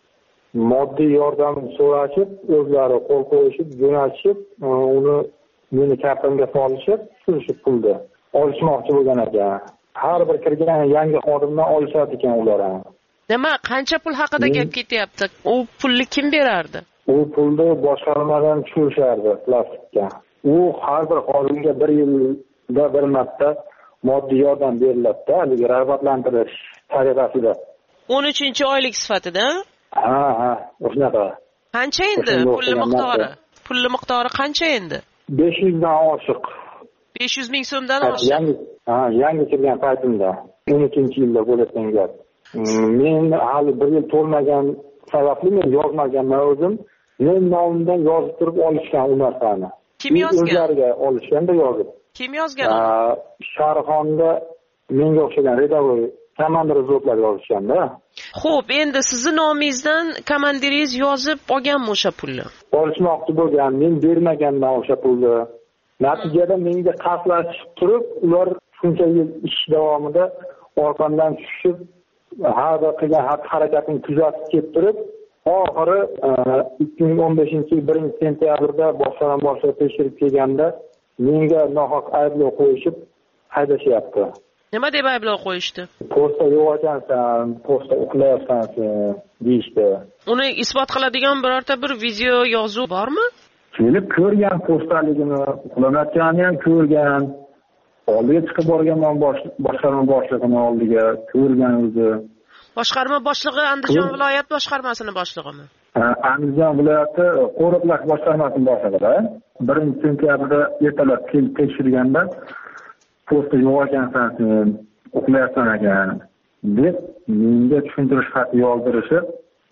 Speaker 18: moddiy yordam so'rashib, o'zlari qo'l qo'yishib, jo'natishib, uni meni kartamga solishib, surishib pulni olishmoqchi bo'lgan ekan. Har bir kirgan yangi xodimdan olishadi ekan ular ham.
Speaker 1: Nima, qancha pul haqida gap ketyapti? U pulni kim berardi?
Speaker 18: U pulni boshqarmadan tushirishardi plastikka. U har bir xodimga bir yil bir marta moddiy yordam beriladi-da, haligi rag'batlantirish tariqasida.
Speaker 1: o'n uchinchi oylik sifatida?
Speaker 18: Ha, ha, o'shanaqa.
Speaker 1: Qancha endi pulli miqdori? Pulli miqdori qancha endi?
Speaker 18: besh yuz dan oshiq.
Speaker 1: besh yuz ming so'mdan oshiq.
Speaker 18: Yangi, ha, yangi kirgan paytimda, o'n uchinchi yilda bo'layotgan gap. Men hali bir yil to'lmagan sababli men yozmaganman o'zim. Men nomimdan yozib turib olishgan u narsani.
Speaker 1: Kim yozgan?
Speaker 18: O'zlariga olishganda yozib.
Speaker 1: Kim yozgan?
Speaker 18: Sharxonda menga o'xshagan redavoy komandir zotlar yozishganda.
Speaker 1: Xo'p, endi sizni nomingizdan komandiringiz yozib olganmi o'sha pulni?
Speaker 18: Olishmoqchi bo'lgan, men bermaganman o'sha pulni. Natijada menga qaslashib turib, ular shuncha yil ish davomida orqamdan tushib, har bir qilgan harakatini kuzatib kelib turib, oxiri ikki ming o'n beshinchi yil birinchi sentyabrda boshqadan boshqa tekshirib kelganda menga nohaq ayblov qo'yishib haydashyapti.
Speaker 1: Nima deb ayblov qo'yishdi?
Speaker 18: Posta yo'q ekansan, posta uxlayapsan deyishdi.
Speaker 1: Uni isbot qiladigan birorta bir video yozuv bormi?
Speaker 18: Kelib ko'rgan postaligini, uxlamayotganini ham ko'rgan. Oldiga chiqib borganman boshqarma boshlig'ini oldiga, ko'rgan o'zi.
Speaker 1: Boshqarma boshlig'i Andijon viloyat boshqarmasini boshlig'imi?
Speaker 18: Andijon viloyati qo'riqlash boshqarmasining boshlig'i. birinchi sentyabrda ertalab kelib tekshirganda posta yo'q ekansan sen, uxlayapsan ekan deb menga tushuntirish xati yozdirishib,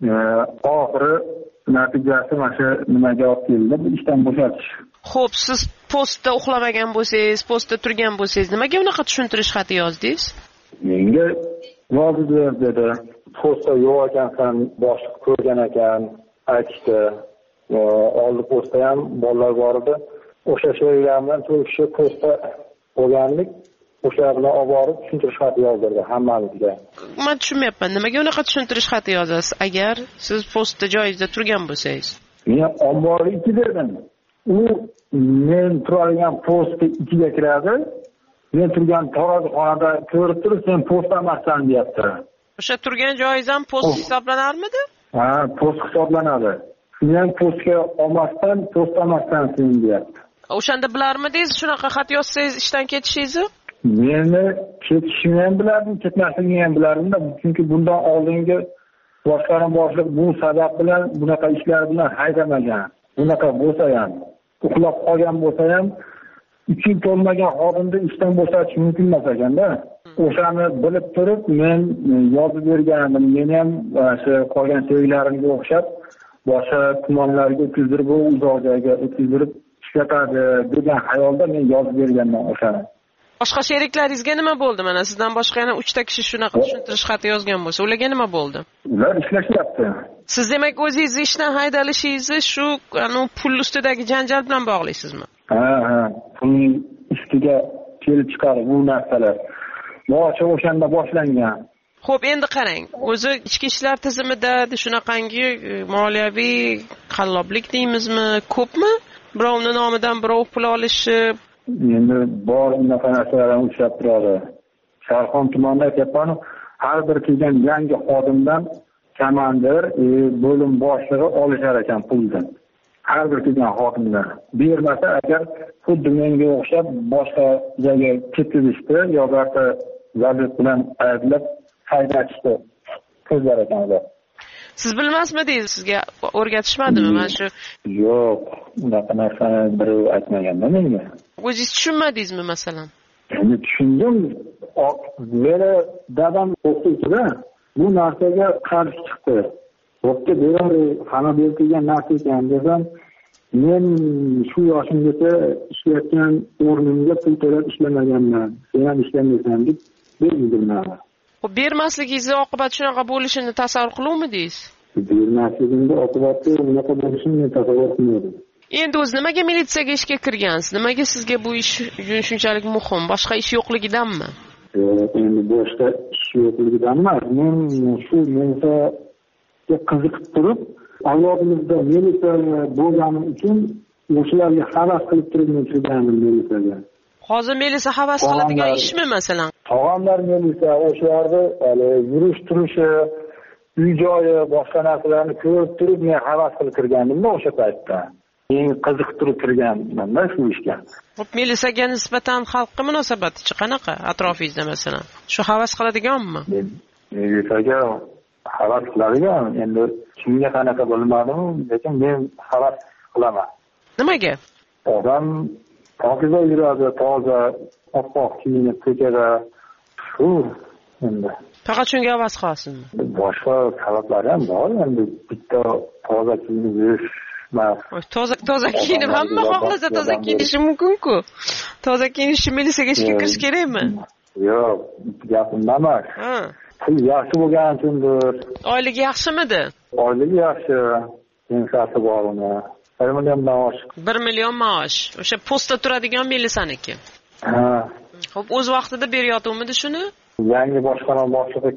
Speaker 18: oxiri natijasi mana shu nimaga olib keldi, bu ishdan bo'shatish.
Speaker 1: Xo'p, siz postda uxlamagan bo'lsangiz, postda turgan bo'lsangiz, nimaga unaqa tushuntirish xati yozdingiz?
Speaker 18: Menga yozib dedi, posta yo'q ekansan, boshliq ko'rgan ekan, aytishdi. Oldi posta ham bolalar bor edi. O'sha sheriklar bilan to'rt kishi posta bo'lganlik, o'sha bilan olib borib tushuntirish xati yozdirdi hammamizga.
Speaker 1: Men tushunmayapman, nimaga unaqa tushuntirish xati yozasiz agar siz postda joyingizda turgan bo'lsangiz?
Speaker 18: Men omborga ichida edim. U men turadigan postga ichiga kiradi. Men turgan to'rxonada ko'rib turib, sen posta emassan deyapti.
Speaker 1: O'sha turgan joyingiz ham post hisoblanarmidi?
Speaker 18: Ha, post hisoblanadi. Men postga olmasdan, posta emassan sen deyapti.
Speaker 1: O'shanda bilarmidingiz shunaqa xat yozsangiz ishdan ketishingizni?
Speaker 18: Meni ketishimni ham bilardim, ketmasligimni ham bilardim-da, chunki bundan oldingi boshqarma boshliq bu sabab bilan bunaqa ishlar bilan haydamagan. Bunaqa bo'lsa ham, uxlab qolgan bo'lsa ham uch yil to'lmagan xodimni ishdan bo'shatish mumkin emas ekanda. O'shani bilib turib men yozib bergandim. Men ham o'sha qolgan sheriklarimga o'xshab boshqa tumanlarga o'tkazdirib, uzoq joyga o'tkazdirib ishlatadi degan xayolda men yozib berganman o'shani.
Speaker 1: Boshqa sheriklaringizga nima bo'ldi? Mana sizdan boshqa yana uchta kishi shunaqa tushuntirish xati yozgan bo'lsa, ularga nima bo'ldi?
Speaker 18: Ular ishlashyapti.
Speaker 1: Siz demak o'zingiz ishdan haydalishingizni shu anu pul ustidagi janjal bilan bog'laysizmi?
Speaker 18: Ha, ha, pulning ustiga kelib chiqadi bu narsalar. Boshi o'shanda boshlangan.
Speaker 1: Xo'p, endi qarang, o'zi ichki ishlar tizimida shunaqangi moliyaviy qalloblik deymizmi, ko'pmi? Birovning nomidan birov pul olishi,
Speaker 18: endi bor unaqa narsalar ushlab turadi. Sharxon tumanida aytyapman, har bir kelgan yangi xodimdan komandir, e, bo'lim boshlig'i olishar ekan pulni. Har bir kelgan xodimlar. Bermasa agar xuddi menga o'xshab boshqa joyga ketkizishdi yoki zabit bilan ayblab haydashdi. Ko'zlar ekan ular.
Speaker 1: Siz bilmasmidingiz, sizga o'rgatishmadimi mana shu?
Speaker 18: Yo'q, unaqa narsani biri aytmaganda menga.
Speaker 1: O'zingiz tushunmadingizmi masalan?
Speaker 18: Men tushundim. Meni dadam o'qituvchida bu narsaga qarshi chiqdi. O'qitga berar, qana bergan narsa ekan desam, men shu yoshimgacha ishlayotgan o'rnimga pul to'lab ishlamaganman. Sen ham ishlamaysan deb berdim.
Speaker 1: Xo'p, bermasligingizni oqibati shunaqa bo'lishini tasavvur qiluvmidingiz?
Speaker 18: Bermasligimda oqibati unaqa bo'lishini men tasavvur qilmadim.
Speaker 1: Endi o'zi nimaga militsiyaga ishga kirgansiz? Nimaga sizga bu ish shunchalik muhim? Boshqa ish yo'qligidanmi?
Speaker 18: Yo'q, endi boshqa ish yo'qligidan emas. Men shu militsiyaga qiziqib turib, avlodimizda militsiya bo'lgani uchun o'shalarga havas qilib turib men kirgandim militsiyaga.
Speaker 1: Hozir militsiya havas qiladigan ishmi masalan?
Speaker 18: Tog'amlar militsiya o'shalarni hali yurish turishi, uy joyi, boshqa narsalarni ko'rib turib men havas qilib kirgandim-da o'sha paytda. eng qiziqtirib turganman-da shu ishga.
Speaker 1: Xo'p, milisaga nisbatan xalqqa munosabati qanaqa atrofingizda masalan? Shu havas qiladiganmi?
Speaker 18: Milisaga havas qiladigan, endi kimga qanaqa bilmadim, lekin men havas qilaman.
Speaker 1: Nimaga?
Speaker 18: Odam pokiza yuradi, toza, oppoq kiyinib ko'chada. Shu endi.
Speaker 1: Faqat shunga havas qilasizmi?
Speaker 18: Boshqa sabablari ham bor, endi bitta toza kiyinib yurish emas.
Speaker 1: Toza toza kiyinib hamma xohlasa toza kiyinishi mumkin-ku. Toza kiyinishi milisaga ishga kirish kerakmi?
Speaker 18: Yo'q, gapim emas.
Speaker 1: Ha.
Speaker 18: Pul yaxshi bo'lgan uchundir.
Speaker 1: Oyligi yaxshimidi?
Speaker 18: Oyligi yaxshi. Pensiyasi bor uni. bir million maosh.
Speaker 1: bir million maosh. O'sha postda turadigan milisaniki.
Speaker 18: Ha.
Speaker 1: Xo'p, o'z vaqtida berayotuvmidi shuni?
Speaker 18: Yangi boshqarma boshlig'i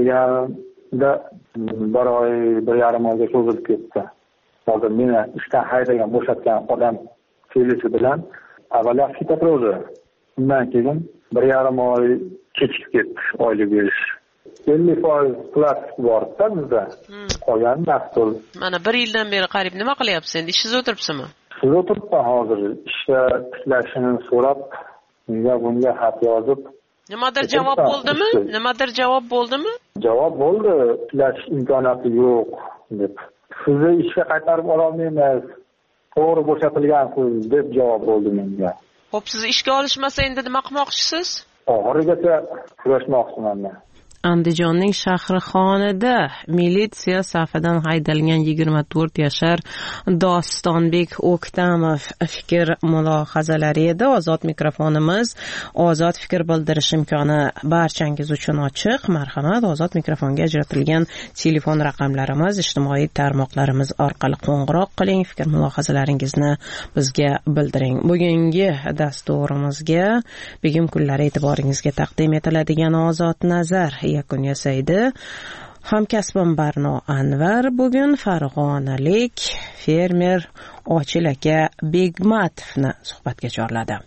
Speaker 18: kelganida bir oy, bir yarim oyga cho'zilib ketdi. Hozir meni ishdan haydagan, bo'shatgan odam kelisi bilan avval yaxshi ketaverdi. Undan keyin bir yarim oy kechikib ketdi oylik berish. ellik foiz plastik bor-da bizda. Qolgan mahsul.
Speaker 1: Mana bir yildan beri qarib nima qilyapsiz endi? Ishsiz o'tiribsizmi?
Speaker 18: Ishsiz o'tiribman hozir. Ishga ishlashini so'rab, menga bunga xat yozib.
Speaker 1: Nimadir javob bo'ldimi? Nimadir javob bo'ldimi?
Speaker 18: Javob bo'ldi. Ishlash imkoniyati yo'q deb. Sizni ishga qaytarib ola olmaymiz. To'g'ri bo'shatilgansiz deb javob bo'ldi menga.
Speaker 1: Xo'p, sizni ishga olishmasa endi nima qilmoqchisiz?
Speaker 18: Oxirigacha kurashmoqchiman men.
Speaker 1: Andijonning Shahrixonida militsiya safidan haydalgan yigirma to'rt yashar Dostonbek O'ktamov fikr mulohazalari edi. Ozod mikrofonimiz, ozod fikr bildirish imkoni barchangiz uchun ochiq. Marhamat, ozod mikrofonga ajratilgan telefon raqamlarimiz, ijtimoiy tarmoqlarimiz orqali qo'ng'iroq qiling, fikr mulohazalaringizni bizga bildiring. Bugungi dasturimizga Begim kunlari e'tiboringizga taqdim etiladigan Ozod nazar yakun yasaydi. Hamkasbim Barno Anvar bugun farg'onalik fermer Ochil aka Begmatovni suhbatga chorladi.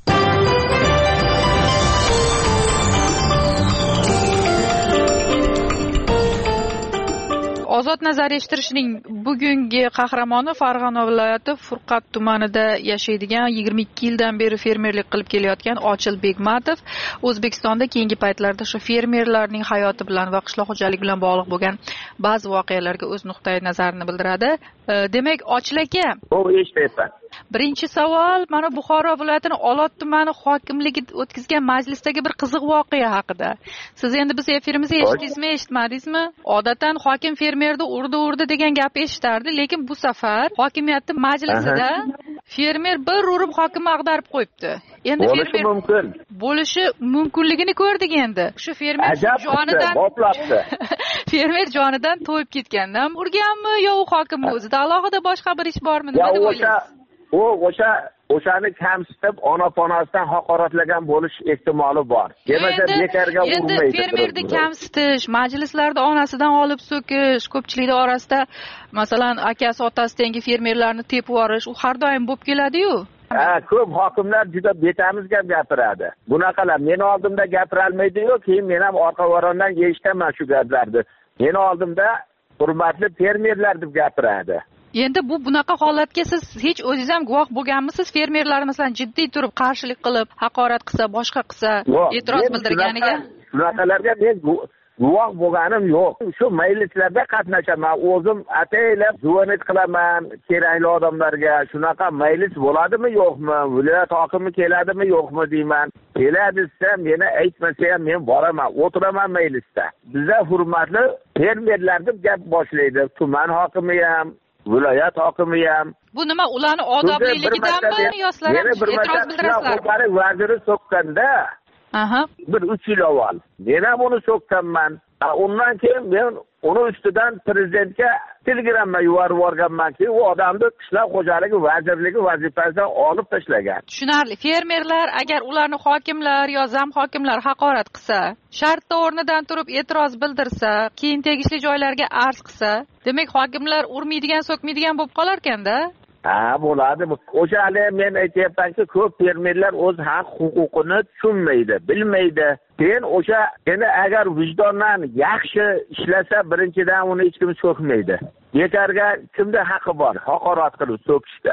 Speaker 9: Ozod nazar eshittirishning bugungi qahramoni Farg'ona viloyati Furqat tumanida yashaydigan yigirma ikki yildan beri fermerlik qilib kelayotgan Ochil Begmatov O'zbekistonda keyingi paytlarda shu fermerlarning hayoti bilan va qishloq xo'jaligi bilan bog'liq bo'lgan ba'zi voqealarga o'z nuqtai nazarini bildiradi. Demak, Ochil aka,
Speaker 19: to'g'ri eshityapman.
Speaker 9: Birinchi savol mana Buxoro viloyatining Olot tumani hokimligi o'tkazgan majlisdagi bir qiziq voqea haqida. Siz endi biz efirimizda eshitdingizmi, eshitmadingizmi? Odatdan hokim fermerni urdi-urdi degan gap eshitardi, lekin bu safar hokimiyatning majlisida fermer bir urib hokimni ag'darib qo'yibdi. Endi
Speaker 19: bo'lishi mumkin.
Speaker 9: Bo'lishi mumkinligini ko'rdik endi. Shu fermer jonidan fermer jonidan to'yib ketgandan urganmi yo u hokimni o'zida alohida boshqa bir ish bormi? Nima deb o'ylaysiz?
Speaker 19: U o'sha o'shani kamsitib ona-onasidan haqoratlagan bo'lish ehtimoli bor. Demasa bekarga urmaydi.
Speaker 9: Endi fermerni kamsitish, majlislarda onasidan olib so'kish, ko'pchilik orasida masalan akasi otasi tengi fermerlarni tepib yuborish u har doim bo'lib keladi-yu.
Speaker 19: Ha, ko'p hokimlar juda betamiz gap gapiradi. Bunaqalar meni oldimda gapira olmaydi-yu, keyin men ham orqa varondan eshitaman shu gaplarni. Meni oldimda hurmatli fermerlar deb gapiradi.
Speaker 9: Endi bu bunaqa holatga siz hech o'zingiz ham guvoh bo'lganmisiz? Fermerlar masalan jiddiy turib qarshilik qilib, haqorat qilsa, boshqa qilsa, e'tiroz bildirganiga?
Speaker 19: Shunaqalarga men guvoh bo'lganim yo'q. Shu majlislarda qatnashaman, o'zim ataylab zuvonat qilaman kerakli odamlarga. Shunaqa majlis bo'ladimi, yo'qmi? Viloyat hokimi keladimi, yo'qmi deyman. Keladi desa, meni aytmasa ham men boraman, o'tiraman majlisda. Bizda hurmatli fermerlar deb gap boshlaydi. Tuman hokimi ham, viloyat hokimi ham.
Speaker 9: Bu nima, ularni odobliligidanmi yo'qsa e'tiroz bildirasizlar?
Speaker 19: Vaziri so'kkanda,
Speaker 9: aha,
Speaker 19: bir uch yil avval men ham uni so'kkanman. Undan keyin men uni ustidan prezidentga telegramma yuborib yuborganmanki, u odamni qishloq xo'jaligi vazirligi vazifasidan olib tashlagan.
Speaker 9: Tushunarli. Fermerlar agar ularni hokimlar yo zam hokimlar haqorat qilsa, shartda o'rnidan turib e'tiroz bildirsa, keyin tegishli joylarga arz qilsa, demak hokimlar urmaydigan, so'kmaydigan bo'lib qolar ekanda.
Speaker 19: Ha, bo'ladi. O'sha hali men aytyapmanki, ko'p fermerlar o'z haq huquqini tushunmaydi, bilmaydi. Keyin o'sha endi agar vijdondan yaxshi ishlasa, birinchidan uni hech kim so'kmaydi. Bekarga kimda haqqi bor haqorat qilib so'kishda?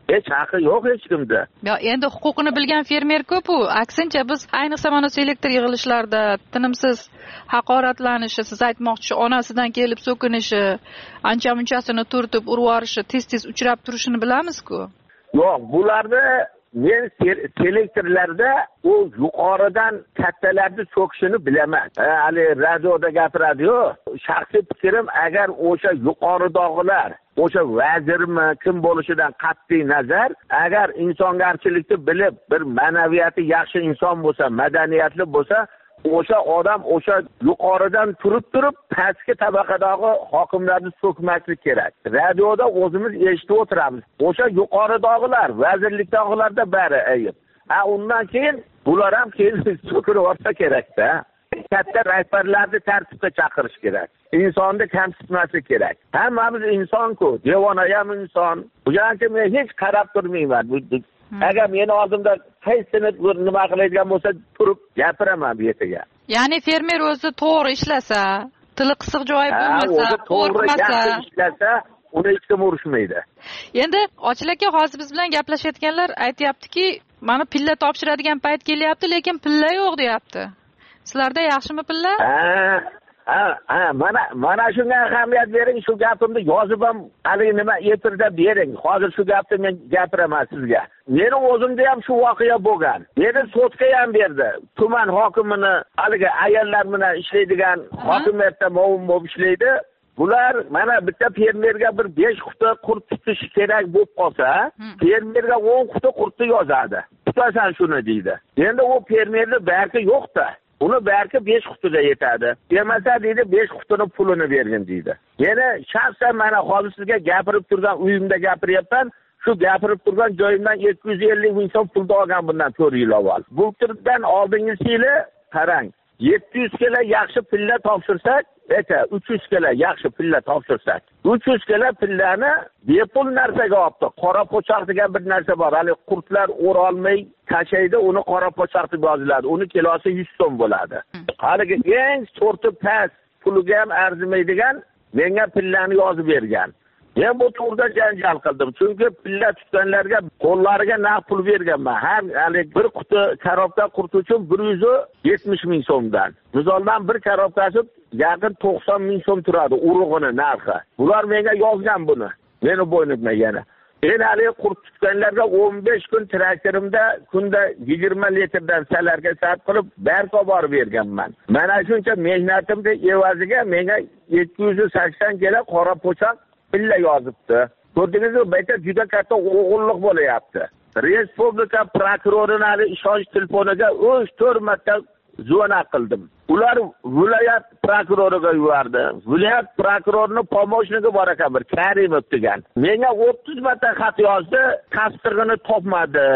Speaker 19: hech haqqi yo'q hech kimda.
Speaker 9: Ya endi huquqini bilgan fermer ko'p u. Aksincha biz ayniqsa mana selektor yig'ilishlarda tinimsiz haqoratlanishi, siz aytmoqchi onasidan kelib so'kinishi, ancha munchasini turtib urvorishi tez-tez uchrab turishini bilamiz-ku.
Speaker 19: Yo'q, bularni men selektorlarda u yuqoridan kattalarni so'kishini bilaman. Hali radioda gapiradi-yu. Shaxsiy fikrim, agar o'sha yuqoridagilar o'sha vazirmi, kim bo'lishidan qat'iy nazar, agar insongarchilikni bilib, bir ma'naviyati yaxshi inson bo'lsa, madaniyatli bo'lsa, o'sha odam o'sha yuqoridan turib turib pastki tabaqadagi hokimlarni so'kmaslik kerak. Radioda o'zimiz eshitib o'tiramiz. O'sha yuqoridagilar, vazirlikdagilarda bari ayib. Ha, undan keyin bular ham keyin so'kirib olsa kerak-da. Katta rahbarlarni tartibga chaqirish kerak. Insonni kamsitmaslik kerak. Hammamiz inson-ku, devona ham inson. Bularga men hech qarab turmayman. Agar meni oldimda qaysini nima qiladigan bo'lsa, turib gapiraman bu yerga.
Speaker 9: Ya'ni fermer o'zi to'g'ri ishlasa, tili qisiq joyi bo'lmasa, qo'rqmasa,
Speaker 19: ishlasa, uni hech kim urishmaydi.
Speaker 9: Endi Ochil aka hozir biz bilan gaplashayotganlar aytayaptiki, mana pilla topshiradigan payt kelyapti, lekin pilla yo'q deyapti. Sizlarda yaxshimi pilla?
Speaker 19: Ha, ha, ha, mana mana shunga ahamiyat bering, shu gapimni yozib ham hali nima efirda bering. Hozir shu gapni men gapiraman sizga. Meni o'zimda ham shu voqea bo'lgan. Meni sotka ham berdi. Tuman hokimini, haligi ayollar bilan ishlaydigan hokimiyatda muavin bo'lib ishlaydi. Bular mana bitta fermerga bir besh quti qurt tutish kerak bo'lib qolsa, fermerga o'n quti qurtni yozadi. Tutasan shuni deydi. Endi u fermerning barki yo'q-da. Uni barki besh qutida yetadi. Demasa deydi besh qutini pulini bergin deydi. Meni shaxsan mana hozir sizga gapirib turgan uyimda gapiryapman. Shu gapirib turgan joyimdan ikki yuz ellik ming so'm pul olgan bundan to'rt yil avval. Bu turdan oldingi yili qarang, yetti yuz kilo yaxshi pilla topshirsak, aka uch yuz kilo yaxshi pilla topshirsak, uch yuz kilo pillani bepul narsaga olibdi. Qora po'choq degan bir narsa bor. Hali qurtlar o'rolmay tashaydi, uni qora po'choq deb yoziladi. Uni kilosi yuz so'm bo'ladi. Haligi eng sorti past, puliga ham arzimaydigan menga pillani yozib bergan. Men bu to'g'rida janjal qildim. Chunki pilla tutganlarga qo'llariga naqd pul berganman. Har hali bir quti karobka qurt uchun bir yuz yetmish ming so'mdan. Mizoldan bir karobkasi yaqin to'qson ming so'm turadi, urug'ini narxi. Bular menga yozgan buni. Meni bo'ynimga yana. Men hali qurt tutganlarga o'n besh kun traktorimda kunda yigirma litrdan salarga sarf qilib, barqa borib berganman. Mana shuncha mehnatimga evaziga menga yetti yuz sakson kilo qora po'choq pilla yozibdi. Ko'rdingizmi, bu yerda juda katta o'g'illik bo'layapti. Respublika prokurorining ishonch telefoniga uch to'rt marta звонок qildim. Ular viloyat prokuroriga yubordi. Viloyat prokurorining pomochniki bor ekan, bir Karimov degan. Menga o'ttiz marta xat yozdi, tasdig'ini topmadi.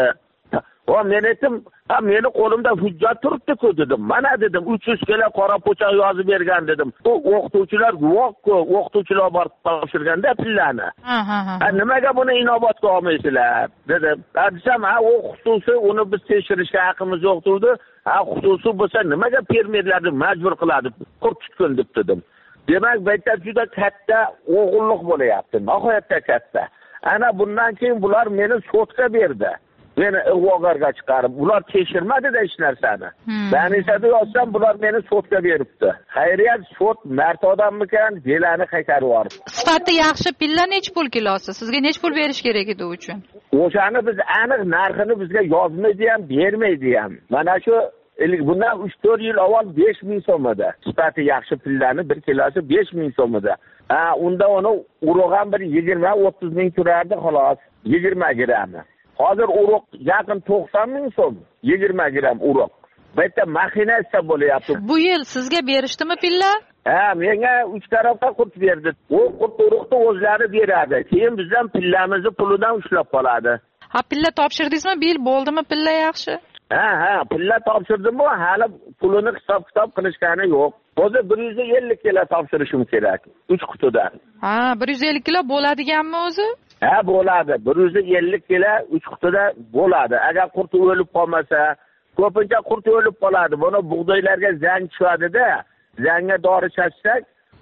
Speaker 19: O men aytdim, ha meni qo'limda hujjat turibdi-ku dedim. Mana dedim, uch yuz kilo qora po'choq yozib bergan dedim. U o'qituvchilar guvoh-ku, o'qituvchilar bor topshirganda pillani. Ha ha ha. Nimaga buni inobatga olmaysizlar? Dedim. Desam, ha u xususiy, uni biz tekshirishga haqqimiz yo'q dedi. Ha xususiy bo'lsa nimaga fermerlarni majbur qiladi? Qurt tutgun deb dedim. Demak, bu yerda juda katta o'g'illik bo'layapti, nihoyatda katta. Ana bundan keyin bular meni sotga berdi. Meni ig'vogarga chiqarib, ular tekshirmadi-da hech narsani. Danisada yozsam, bular meni sotga beribdi. Xayriyat, sot mard odammikan, belani qaytarib yubordi.
Speaker 9: Sifati yaxshi pilla nech pul kilosi? Sizga nech pul berish kerak edi u uchun?
Speaker 19: O'shani biz aniq narxini bizga yozmaydi ham, bermaydi ham. Mana shu bundan uch to'rt yil avval besh ming so'm edi. Sifati yaxshi pillani bir kilosi besh ming so'm edi. Ha, unda uni urug'am bir yigirma o'ttiz ming turardi xolos. yigirma grammi. Hozir urug' yaqin to'qson ming so'm, yigirma gram urug'. Bu yerda maxinatsiya bo'lyapti.
Speaker 9: Bu yil sizga berishdimi pilla?
Speaker 19: Ha, menga uch tarafga qurt berdi. U qurt urug'ni o'zlari beradi. Keyin bizdan pillamizni pulidan ushlab qoladi.
Speaker 9: Ha, pilla topshirdingizmi? Bu yil bo'ldimi pilla yaxshi?
Speaker 19: Ha, ha, pilla topshirdim-ku, hali pulini hisob-kitob qilishgani yo'q. O'zi bir yuz ellik kilo topshirishim kerak, uch qutidan.
Speaker 9: Ha, bir yuz ellik kilo bo'ladiganmi o'zi?
Speaker 19: Ha, bo'ladi. bir yuz ellik kilo uch qutida bo'ladi. Agar qurt o'lib qolmasa, ko'pincha qurt o'lib qoladi. Buni bug'doylarga zang tushadi-da, zangga dori chachsak,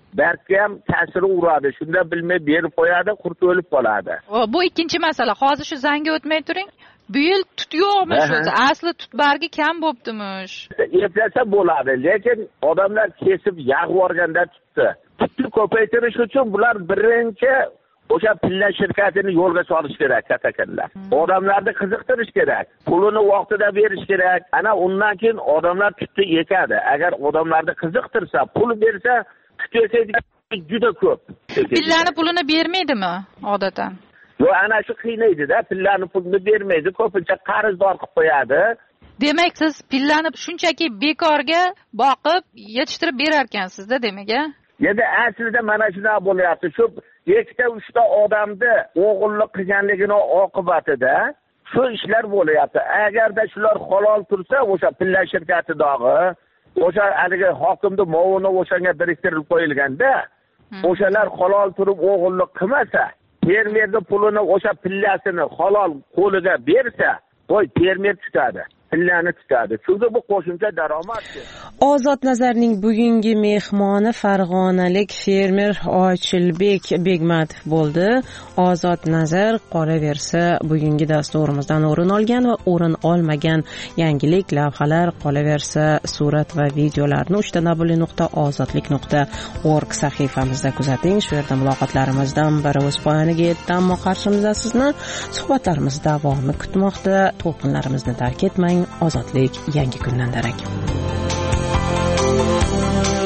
Speaker 19: bargga ham ta'siri uradi. Shunda bilmay berib qo'yadi, qurt o'lib qoladi.
Speaker 20: Bu ikkinchi masala. Hozir shu zangga o'tmay turing. Bu yil tut yo'qmish o'zi. Asli tut bargi kam bo'ptimish.
Speaker 19: Eplasa bo'ladi, lekin odamlar kesib yag'ib yuborganda tutdi. Tutni ko'paytirish uchun bular birinchi o'sha pilla shirkatini yo'lga solish kerak, katakanlar. Odamlarni qiziqtirish kerak, pulini vaqtida berish kerak. Ana undan keyin odamlar tutni ekadi. Agar odamlarni qiziqtirsa, pul bersa, tut ekadigan juda ko'p.
Speaker 20: Pillani pulini bermaydimi odatdan?
Speaker 19: Yo'q, ana shu qiynaydi-da, pillani pulini bermaydi, ko'pincha qarzdor qilib qo'yadi.
Speaker 20: Demak, siz pillani shunchaki bekorga boqib, yetishtirib berar ekansiz-da, demak-a?
Speaker 19: Endi aslida mana shunaqa bo'lyapti. Shu ikkita uchta odamni o'g'illik qilganligini oqibatida shu ishlar bo'lyapti. Agarda shular halol tursa, o'sha pilla shirkati dog'i, o'sha haligi hokimning movuni o'shanga biriktirib qo'yilganda, o'shalar halol turib o'g'illik qilmasa, fermerning pulini o'sha pillasini halol qo'liga bersa, qo'y fermer tutadi. Pillani tutadi. Chunki bu qo'shimcha daromad.
Speaker 1: Ozod Nazarning bugungi mehmoni farg'onalik fermer Ochilbek Begmatov bo'ldi. Ozod Nazar qolaversa bugungi dasturimizdan o'rin olgan va o'rin olmagan yangilik, lavhalar, qolaversa surat va videolarni uch ta w nuqta ozodlik nuqta org sahifamizda kuzating. Shu yerda muloqotlarimizdan biri o'z poyoniga yetdi, ammo qarshimizda sizni suhbatlarimiz davomi kutmoqda. To'lqinlarimizni tark etmang. Ozodlik yangi kundan darak.